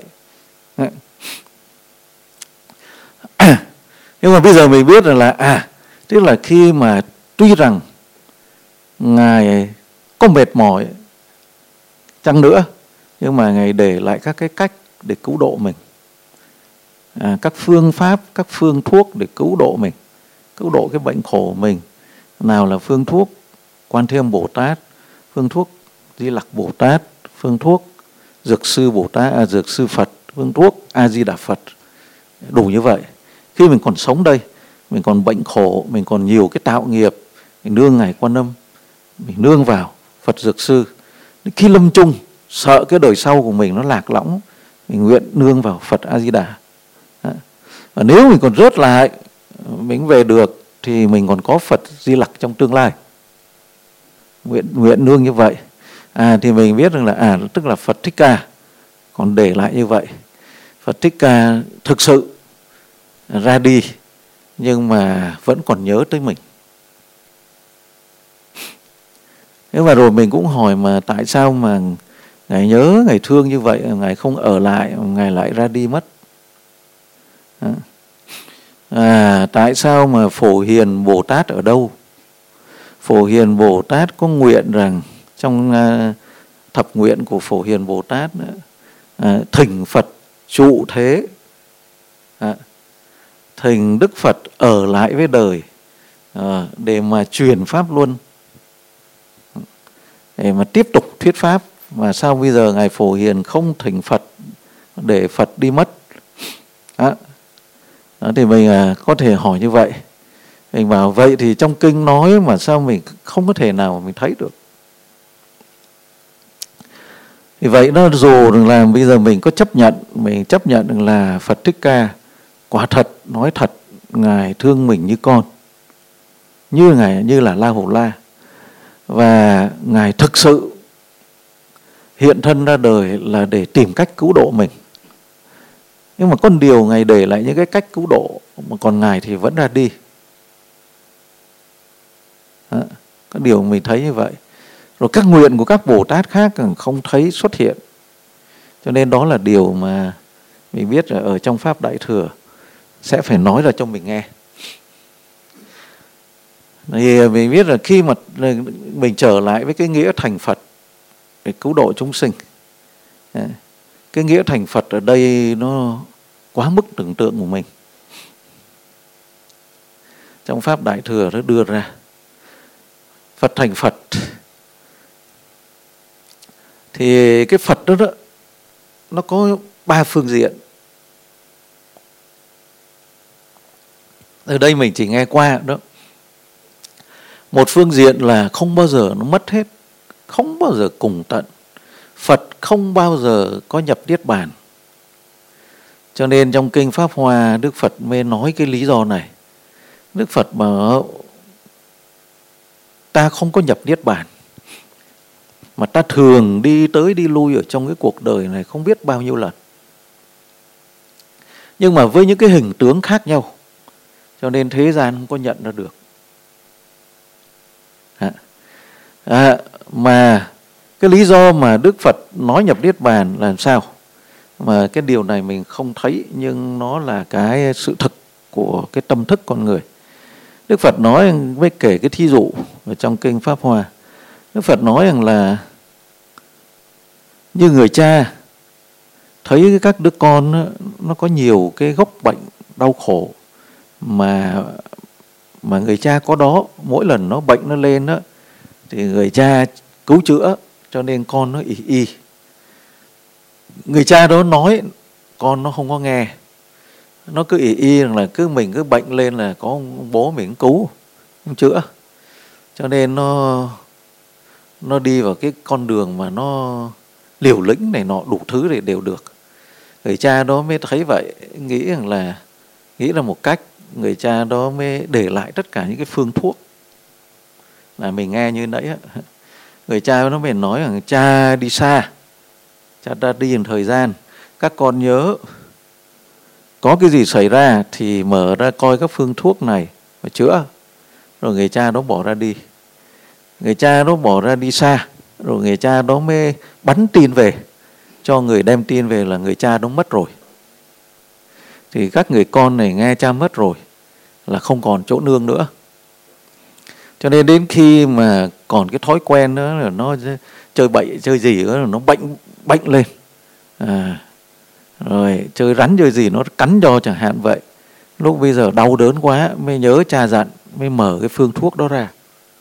Nhưng mà bây giờ mình biết là tức là khi mà tuy rằng Ngài có mệt mỏi chăng nữa, nhưng mà Ngài để lại các cái cách để cứu độ mình, các phương pháp, các phương thuốc để cứu độ mình, cứu độ cái bệnh khổ của mình. Nào là phương thuốc Quan Thế Âm Bồ Tát, phương thuốc Di Lặc Bồ Tát, phương thuốc Dược Sư Bồ Tát, Dược Sư Phật, phương thuốc A Di Đà Phật. Đủ như vậy. Khi mình còn sống đây, mình còn bệnh khổ, mình còn nhiều cái tạo nghiệp, mình nương Ngài Quan Âm, mình nương vào Phật Dược Sư. Khi lâm chung, sợ cái đời sau của mình nó lạc lõng, mình nguyện nương vào Phật A Di Đà. Và nếu mình còn rớt lại, mình về được, thì mình còn có Phật Di Lặc trong tương lai. Nguyện nương như vậy. Thì mình biết rằng là tức là Phật Thích Ca còn để lại như vậy. Phật Thích Ca thực sự ra đi, nhưng mà vẫn còn nhớ tới mình. Thế mà rồi mình cũng hỏi mà tại sao mà Ngài nhớ, Ngài thương như vậy, Ngài không ở lại, Ngài lại ra đi mất. Tại sao mà Phổ Hiền Bồ Tát ở đâu? Phổ Hiền Bồ Tát có nguyện rằng trong thập nguyện của Phổ Hiền Bồ Tát thỉnh Phật trụ thế, thỉnh Đức Phật ở lại với đời để mà truyền pháp luân, để mà tiếp tục thuyết pháp. Mà sao bây giờ Ngài Phổ Hiền không thỉnh Phật để Phật đi mất? Thì mình có thể hỏi như vậy. Mình bảo vậy thì trong kinh nói mà sao mình không có thể nào mà mình thấy được. Thì vậy nó dù là bây giờ mình có chấp nhận, mình chấp nhận là Phật Thích Ca quả thật, nói thật, Ngài thương mình như con, như là La Hầu La, và Ngài thực sự hiện thân ra đời là để tìm cách cứu độ mình. Nhưng mà có điều Ngài để lại những cái cách cứu độ, mà còn Ngài thì vẫn ra đi. Có điều mình thấy như vậy. Rồi các nguyện của các Bồ Tát khác không thấy xuất hiện. Cho nên đó là điều mà mình biết là ở trong Pháp Đại Thừa sẽ phải nói ra cho mình nghe. Thì mình biết là khi mà mình trở lại với cái nghĩa thành Phật để cứu độ chúng sinh, cái nghĩa thành Phật ở đây nó quá mức tưởng tượng của mình. trong Pháp Đại Thừa nó đưa ra. Phật thành Phật thì cái Phật đó, nó có 3 phương diện. Ở đây mình chỉ nghe qua đó. Một phương diện là không bao giờ nó mất hết, không bao giờ cùng tận. Phật không bao giờ có nhập Niết Bàn. Cho nên trong Kinh Pháp Hoa, Đức Phật mới nói cái lý do này. Đức Phật bảo ta không có nhập Niết Bàn, mà ta thường đi tới đi lui ở trong cái cuộc đời này không biết bao nhiêu lần. Nhưng mà với những cái hình tướng khác nhau, cho nên thế gian không có nhận ra được. Mà cái lý do mà Đức Phật nói nhập Niết Bàn là làm sao? Mà cái điều này mình không thấy, nhưng nó là cái sự thực của cái tâm thức con người. Đức Phật nói với kể cái thí dụ ở trong Kinh Pháp Hoa. Đức Phật nói rằng là như người cha thấy các đứa con nó có nhiều cái gốc bệnh đau khổ mà người cha có đó, mỗi lần nó bệnh nó lên đó, thì người cha cứu chữa, cho nên con nó ỷ y. Người cha đó nói con nó không có nghe, nó cứ ỷ y rằng là cứ mình cứ bệnh lên là có bố mình cứu, không chữa, cho nên nó đi vào cái con đường mà nó liều lĩnh này nọ đủ thứ để đều được. Người cha đó mới thấy vậy, nghĩ ra một cách. Người cha đó mới để lại tất cả những cái phương thuốc là mình nghe như nãy. Người cha nó mới nói rằng cha đi xa, cha đã đi một thời gian, các con nhớ có cái gì xảy ra thì mở ra coi các phương thuốc này và chữa. Rồi người cha đó bỏ ra đi. Người cha đó bỏ ra đi xa, rồi người cha đó mới bắn tin về, cho người đem tin về là người cha đó mất rồi. Thì các người con này nghe cha mất rồi là không còn chỗ nương nữa. Cho nên đến khi mà còn cái thói quen nữa là nó chơi bậy chơi gì nữa, nó bệnh lên. Rồi chơi rắn chơi gì nó cắn cho chẳng hạn vậy. Lúc bây giờ đau đớn quá mới nhớ cha dặn, mới mở cái phương thuốc đó ra.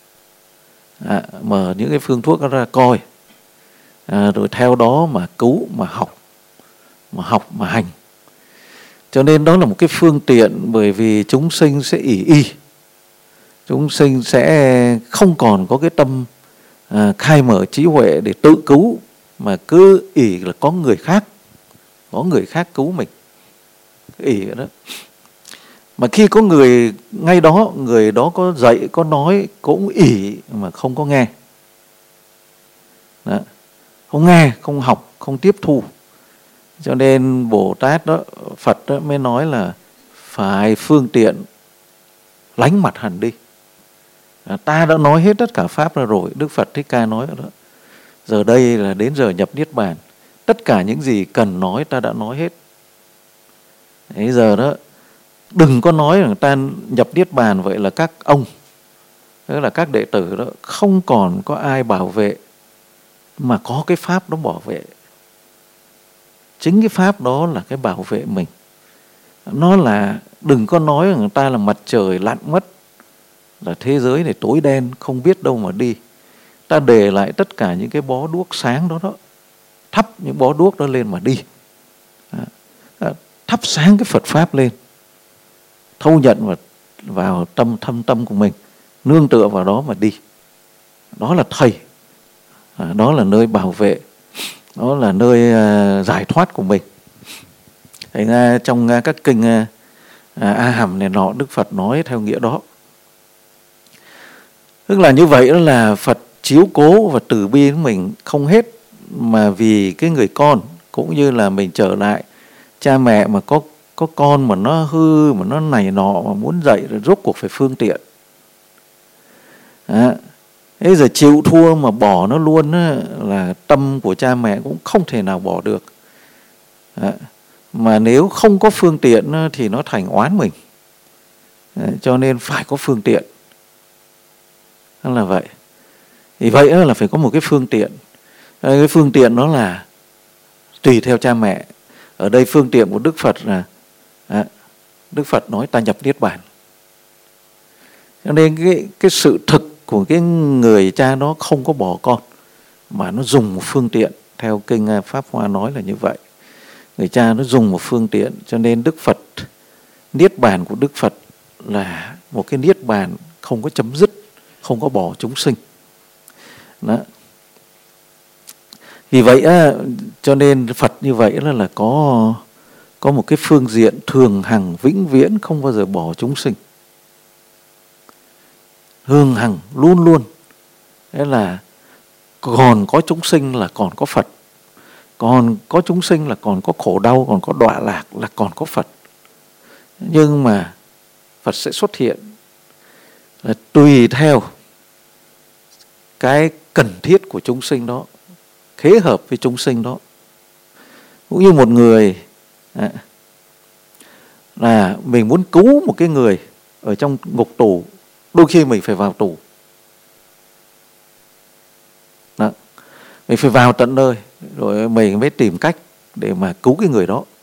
Mở những cái phương thuốc đó ra coi. Rồi theo đó mà cứu, mà học mà hành. Cho nên đó là một cái phương tiện, bởi vì chúng sinh sẽ ỷ y. Chúng sinh sẽ không còn có cái tâm khai mở trí huệ để tự cứu, mà cứ ỷ là có người khác cứu mình. Ỷ đó. Mà khi có người ngay đó, người đó có dạy, có nói, cũng ỷ mà không có nghe. Đó. Không nghe, không học, không tiếp thu. Cho nên Bồ Tát đó, Phật đó mới nói là phải phương tiện lánh mặt hẳn đi. Ta đã nói hết tất cả Pháp ra rồi, Đức Phật Thích Ca nói đó. Giờ đây là đến giờ nhập Niết Bàn. Tất cả những gì cần nói ta đã nói hết. Bây giờ đó, đừng có nói rằng ta nhập Niết Bàn vậy là các ông, tức là các đệ tử đó, không còn có ai bảo vệ, mà có cái Pháp đó bảo vệ. Chính cái Pháp đó là cái bảo vệ mình. Nó là, đừng có nói rằng ta là mặt trời lặn mất, là thế giới này tối đen, không biết đâu mà đi. Ta để lại tất cả những cái bó đuốc sáng đó, thắp những bó đuốc đó lên mà đi. Thắp sáng cái Phật Pháp lên, thâu nhận vào thâm tâm của mình, nương tựa vào đó mà đi. Đó là thầy, đó là nơi bảo vệ, đó là nơi giải thoát của mình. Thành ra trong các kinh A Hàm này nọ, Đức Phật nói theo nghĩa đó. Tức là như vậy, đó là Phật chiếu cố và từ bi của mình không hết, mà vì cái người con, cũng như là mình trở lại cha mẹ mà có con mà nó hư, mà nó này nọ, mà muốn dạy rồi rốt cuộc phải phương tiện. Thế giờ chịu thua mà bỏ nó luôn á, là tâm của cha mẹ cũng không thể nào bỏ được. Mà nếu không có phương tiện thì nó thành oán mình. Cho nên phải có phương tiện. Đó là vậy. Thì vậy là phải có một cái phương tiện. Cái phương tiện đó là tùy theo cha mẹ. Ở đây phương tiện của Đức Phật là Đức Phật nói ta nhập Niết Bàn. Cho nên cái sự thực của cái người cha đó không có bỏ con, mà nó dùng một phương tiện. Theo kinh Pháp Hoa nói là như vậy. Người cha nó dùng một phương tiện, cho nên Đức Phật, niết bàn của Đức Phật là một cái niết bàn không có chấm dứt, không có bỏ chúng sinh. Đó. Vì vậy cho nên Phật như vậy là có một cái phương diện thường hằng vĩnh viễn, không bao giờ bỏ chúng sinh. Thường hằng luôn luôn. Thế là còn có chúng sinh là còn có Phật. Còn có chúng sinh là còn có khổ đau, còn có đọa lạc là còn có Phật. Nhưng mà Phật sẽ xuất hiện là tùy theo cái cần thiết của chúng sinh đó, khế hợp với chúng sinh đó. Cũng như một người là mình muốn cứu một cái người ở trong ngục tù, đôi khi mình phải vào tù. Đó. Mình phải vào tận nơi, rồi mình mới tìm cách để mà cứu cái người đó.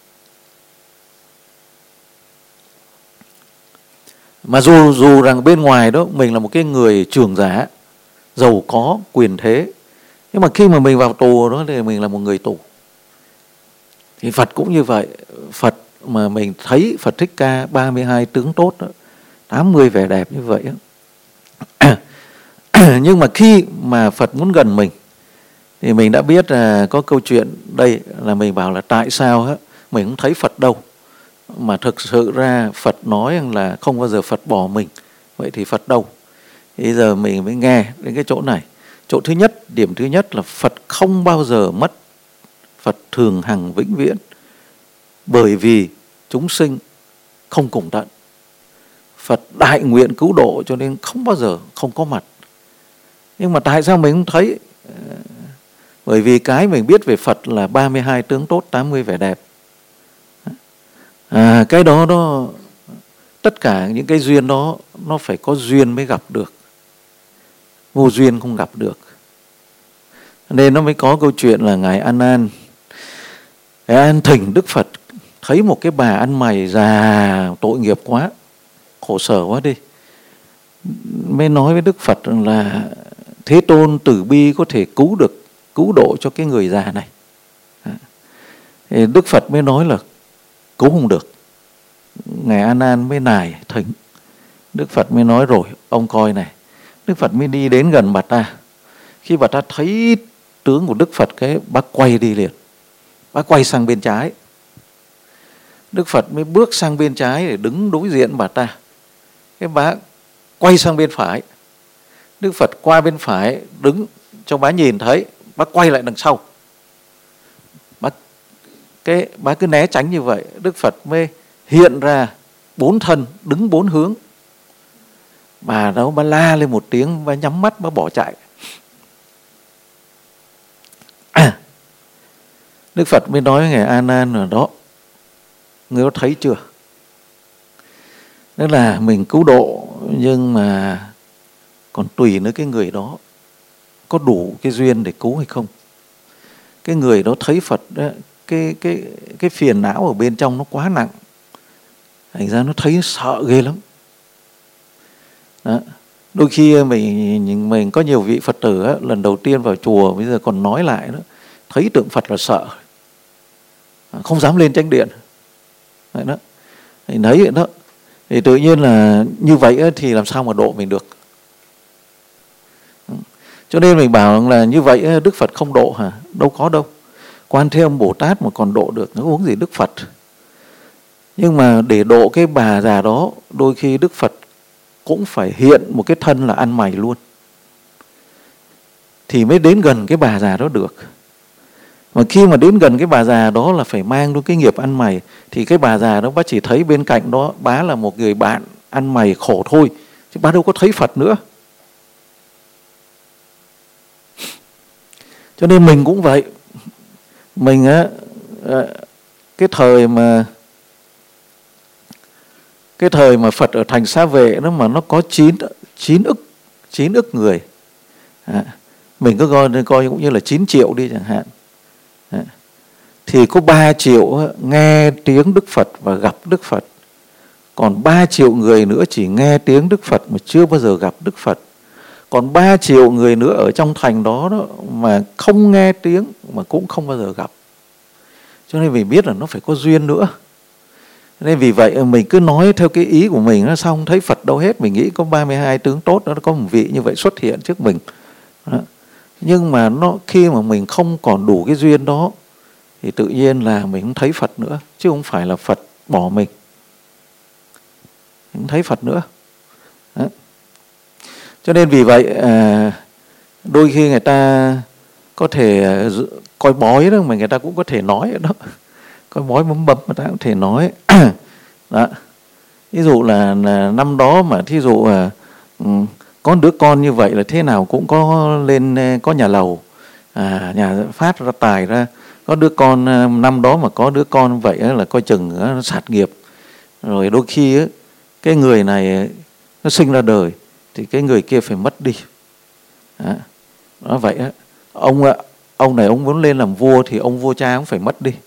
Mà dù rằng bên ngoài đó mình là một cái người trưởng giả, giàu có, quyền thế, nhưng mà khi mà mình vào tù đó thì mình là một người tù. Thì Phật cũng như vậy. Phật mà mình thấy Phật Thích Ca 32 tướng tốt đó, 80 vẻ đẹp như vậy đó. Nhưng mà khi mà Phật muốn gần mình thì mình đã biết là có câu chuyện đây là mình bảo là tại sao mình không thấy Phật đâu. Mà thực sự ra Phật nói là không bao giờ Phật bỏ mình. Vậy thì Phật đâu? Bây giờ mình mới nghe đến cái chỗ này. Chỗ thứ nhất, điểm thứ nhất là Phật không bao giờ mất. Phật thường hằng vĩnh viễn. Bởi vì chúng sinh không cùng tận. Phật đại nguyện cứu độ cho nên không bao giờ không có mặt. Nhưng mà tại sao mình không thấy? Bởi vì cái mình biết về Phật là 32 tướng tốt, 80 vẻ đẹp. Cái đó tất cả những cái duyên đó nó phải có duyên mới gặp được. Vô duyên không gặp được. Nên nó mới có câu chuyện là Ngài An An thỉnh Đức Phật thấy một cái bà ăn mày già tội nghiệp quá, khổ sở quá đi. Mới nói với Đức Phật là Thế Tôn từ bi có thể cứu độ cho cái người già này. Thì Đức Phật mới nói là cứu không được. Ngài An mới nài thỉnh. Đức Phật mới nói rồi, ông coi này. Đức Phật mới đi đến gần bà ta. Khi bà ta thấy tướng của Đức Phật, cái bác quay đi liền. Bác quay sang bên trái. Đức Phật mới bước sang bên trái để đứng đối diện bà ta. Cái bác quay sang bên phải. Đức Phật qua bên phải đứng cho bác nhìn thấy. Bác quay lại đằng sau. Bác cứ né tránh như vậy. Đức Phật mới hiện ra 4 thân, đứng 4 hướng. Bà đó bà la lên một tiếng, bà nhắm mắt, bà bỏ chạy. Đức Phật mới nói với Ngài An là đó, ngươi có thấy chưa? Tức là mình cứu độ, nhưng mà còn tùy nữa cái người đó có đủ cái duyên để cứu hay không. Cái người đó thấy Phật đó, cái phiền não ở bên trong nó quá nặng, thành ra nó thấy sợ ghê lắm. Đó. Đôi khi mình có nhiều vị Phật tử á, lần đầu tiên vào chùa bây giờ còn nói lại đó, thấy tượng Phật là sợ, không dám lên chánh điện. Đấy đó. Thì thấy vậy đó. Thì tự nhiên là như vậy á, thì làm sao mà độ mình được. Cho nên mình bảo là như vậy Đức Phật không độ hả? Đâu có đâu. Quan Thế Âm Bồ Tát mà còn độ được, nó uống gì Đức Phật. Nhưng mà để độ cái bà già đó, đôi khi Đức Phật cũng phải hiện một cái thân là ăn mày luôn, thì mới đến gần cái bà già đó được. Mà khi mà đến gần cái bà già đó là phải mang luôn cái nghiệp ăn mày. Thì cái bà già đó bác chỉ thấy bên cạnh đó bá là một người bạn ăn mày khổ thôi, chứ bác đâu có thấy Phật nữa. Cho nên mình cũng vậy. Mình cái thời mà Phật ở thành Xá Vệ đó mà nó có 9 ức người. Mình cứ coi cũng như là 9 triệu đi chẳng hạn. Thì có 3 triệu nghe tiếng Đức Phật và gặp Đức Phật. Còn 3 triệu người nữa chỉ nghe tiếng Đức Phật mà chưa bao giờ gặp Đức Phật. Còn 3 triệu người nữa ở trong thành đó, mà không nghe tiếng mà cũng không bao giờ gặp. Cho nên mình biết là nó phải có duyên nữa. Nên vì vậy mình cứ nói theo cái ý của mình, nó xong thấy Phật đâu hết. Mình nghĩ có 32 tướng tốt, nó có một vị như vậy xuất hiện trước mình. Đó. Nhưng mà khi mà mình không còn đủ cái duyên đó thì tự nhiên là mình không thấy Phật nữa, chứ không phải là Phật bỏ mình. Không thấy Phật nữa. Đó. Cho nên vì vậy đôi khi người ta có thể coi bói đó, mà người ta cũng có thể nói đó. Coi bói bấm bấm người ta cũng thể nói. Đó. Ví dụ là năm đó mà thí dụ có đứa con như vậy là thế nào cũng có lên có nhà lầu, nhà phát ra tài ra. Có đứa con năm đó mà có đứa con vậy là coi chừng nó sạt nghiệp. Rồi đôi khi cái người này nó sinh ra đời thì cái người kia phải mất đi. Đó vậy á. Ông này ông muốn lên làm vua thì ông vua cha cũng phải mất đi.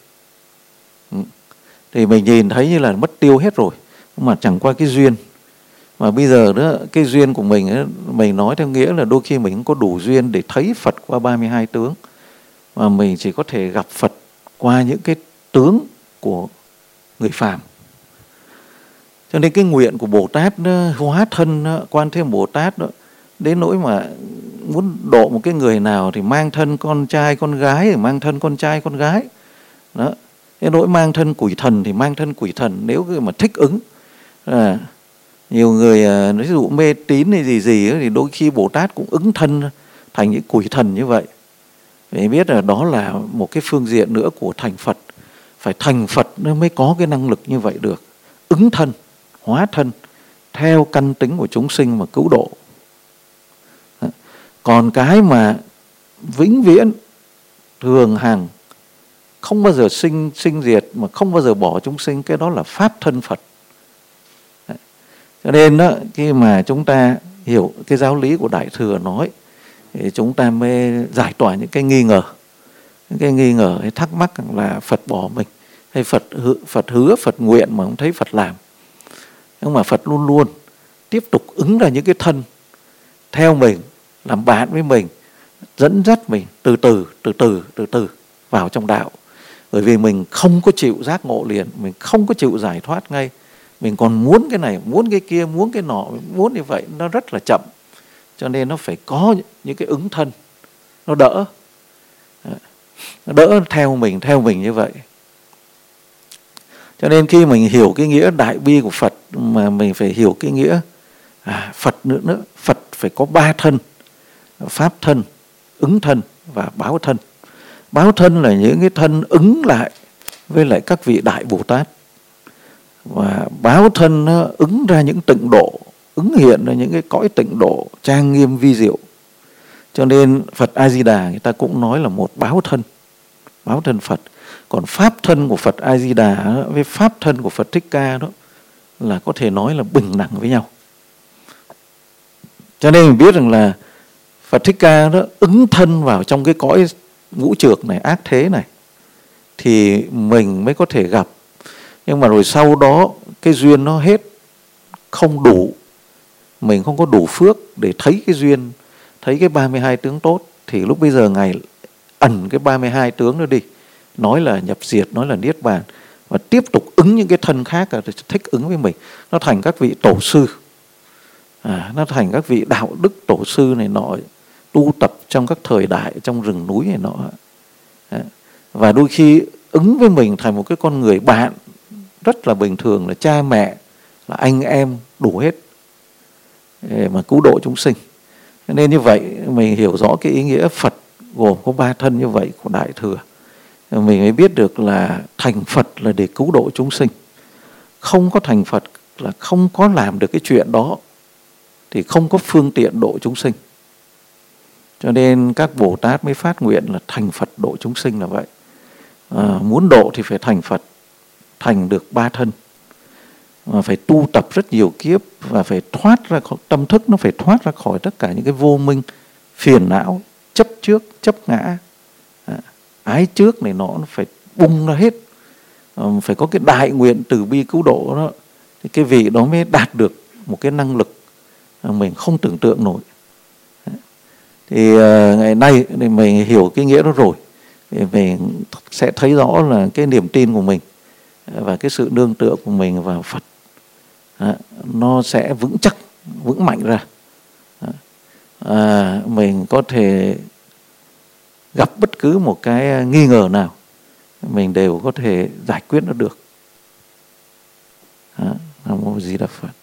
Thì mình nhìn thấy như là mất tiêu hết rồi, mà chẳng qua cái duyên. Mà bây giờ đó, cái duyên của mình ấy, mình nói theo nghĩa là đôi khi mình không có đủ duyên để thấy Phật qua 32 tướng, mà mình chỉ có thể gặp Phật qua những cái tướng của người phàm. Cho nên cái nguyện của Bồ Tát đó, hóa thân đó, Quan Thế Âm Bồ Tát đó, đến nỗi mà muốn độ một cái người nào thì mang thân con trai con gái, mang thân con trai con gái đó. Đến nỗi mang thân quỷ thần thì mang thân quỷ thần, nếu mà thích ứng. Nhiều người ví dụ mê tín hay gì ấy, thì đôi khi Bồ Tát cũng ứng thân thành những quỷ thần như vậy. Để biết là đó là một cái phương diện nữa của thành Phật. Phải thành Phật nó mới có cái năng lực như vậy được. Ứng thân, hóa thân theo căn tính của chúng sinh mà cứu độ. Còn cái mà vĩnh viễn, thường hằng, không bao giờ sinh diệt mà không bao giờ bỏ chúng sinh, cái đó là pháp thân Phật. Cho nên đó, khi mà chúng ta hiểu cái giáo lý của Đại Thừa nói thì chúng ta mới giải tỏa những cái nghi ngờ. Những cái nghi ngờ hay thắc mắc là Phật bỏ mình, hay Phật hứa, Phật nguyện mà không thấy Phật làm. Nhưng mà Phật luôn luôn tiếp tục ứng ra những cái thân theo mình, làm bạn với mình, dẫn dắt mình từ từ vào trong đạo. Bởi vì mình không có chịu giác ngộ liền, mình không có chịu giải thoát ngay. Mình còn muốn cái này, muốn cái kia, muốn cái nọ, muốn như vậy, nó rất là chậm. Cho nên nó phải có những cái ứng thân, nó đỡ theo mình như vậy. Cho nên khi mình hiểu cái nghĩa đại bi của Phật, mà mình phải hiểu cái nghĩa Phật nữa. Phật phải có 3 thân: pháp thân, ứng thân và báo thân. Báo thân là những cái thân ứng lại với lại các vị đại Bồ Tát. Và báo thân nó ứng ra những tịnh độ, ứng hiện ra những cái cõi tịnh độ trang nghiêm vi diệu. Cho nên Phật A Di Đà người ta cũng nói là một báo thân Phật. Còn pháp thân của Phật A Di Đà với pháp thân của Phật Thích Ca đó là có thể nói là bình đẳng với nhau. Cho nên mình biết rằng là Phật Thích Ca đó ứng thân vào trong cái cõi ngũ trược này, ác thế này, thì mình mới có thể gặp. Nhưng mà rồi sau đó cái duyên nó hết, không đủ, mình không có đủ phước để thấy cái duyên, thấy cái 32 tướng tốt, thì lúc bây giờ Ngài ẩn cái 32 tướng đó đi, nói là nhập diệt, nói là niết bàn, và tiếp tục ứng những cái thân khác thích ứng với mình. Nó thành các vị tổ sư, nó thành các vị đạo đức tổ sư này nọ, tu tập trong các thời đại, trong rừng núi này nọ. Và đôi khi ứng với mình thành một cái con người bạn rất là bình thường, là cha mẹ, là anh em, đủ hết để mà cứu độ chúng sinh. Nên như vậy mình hiểu rõ cái ý nghĩa Phật gồm có 3 thân như vậy của Đại Thừa, mình mới biết được là thành Phật là để cứu độ chúng sinh. Không có thành Phật là không có làm được cái chuyện đó, thì không có phương tiện độ chúng sinh. Cho nên các Bồ Tát mới phát nguyện là thành Phật độ chúng sinh là vậy. Muốn độ thì phải thành Phật, thành được 3 thân, mà phải tu tập rất nhiều kiếp, và phải thoát ra, tâm thức nó phải thoát ra khỏi tất cả những cái vô minh, phiền não, chấp trước, chấp ngã, ái trước này nó phải bung ra hết. Phải có cái đại nguyện từ bi cứu độ đó, thì cái vị đó mới đạt được một cái năng lực mình không tưởng tượng nổi. Thì ngày nay thì mình hiểu cái nghĩa đó rồi, thì mình sẽ thấy rõ là cái niềm tin của mình và cái sự nương tựa của mình vào Phật nó sẽ vững chắc, vững mạnh ra. Mình có thể gặp bất cứ một cái nghi ngờ nào, mình đều có thể giải quyết nó được. Nam Mô Di Đà Phật.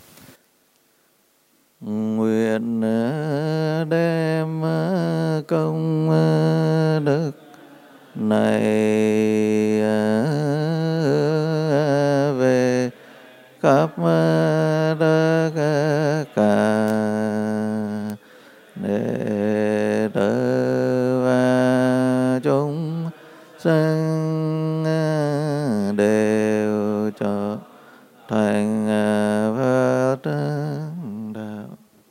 Nguyện đem công đức này về khắp tất cả đệ tử và chúng sanh đều trở thành Phật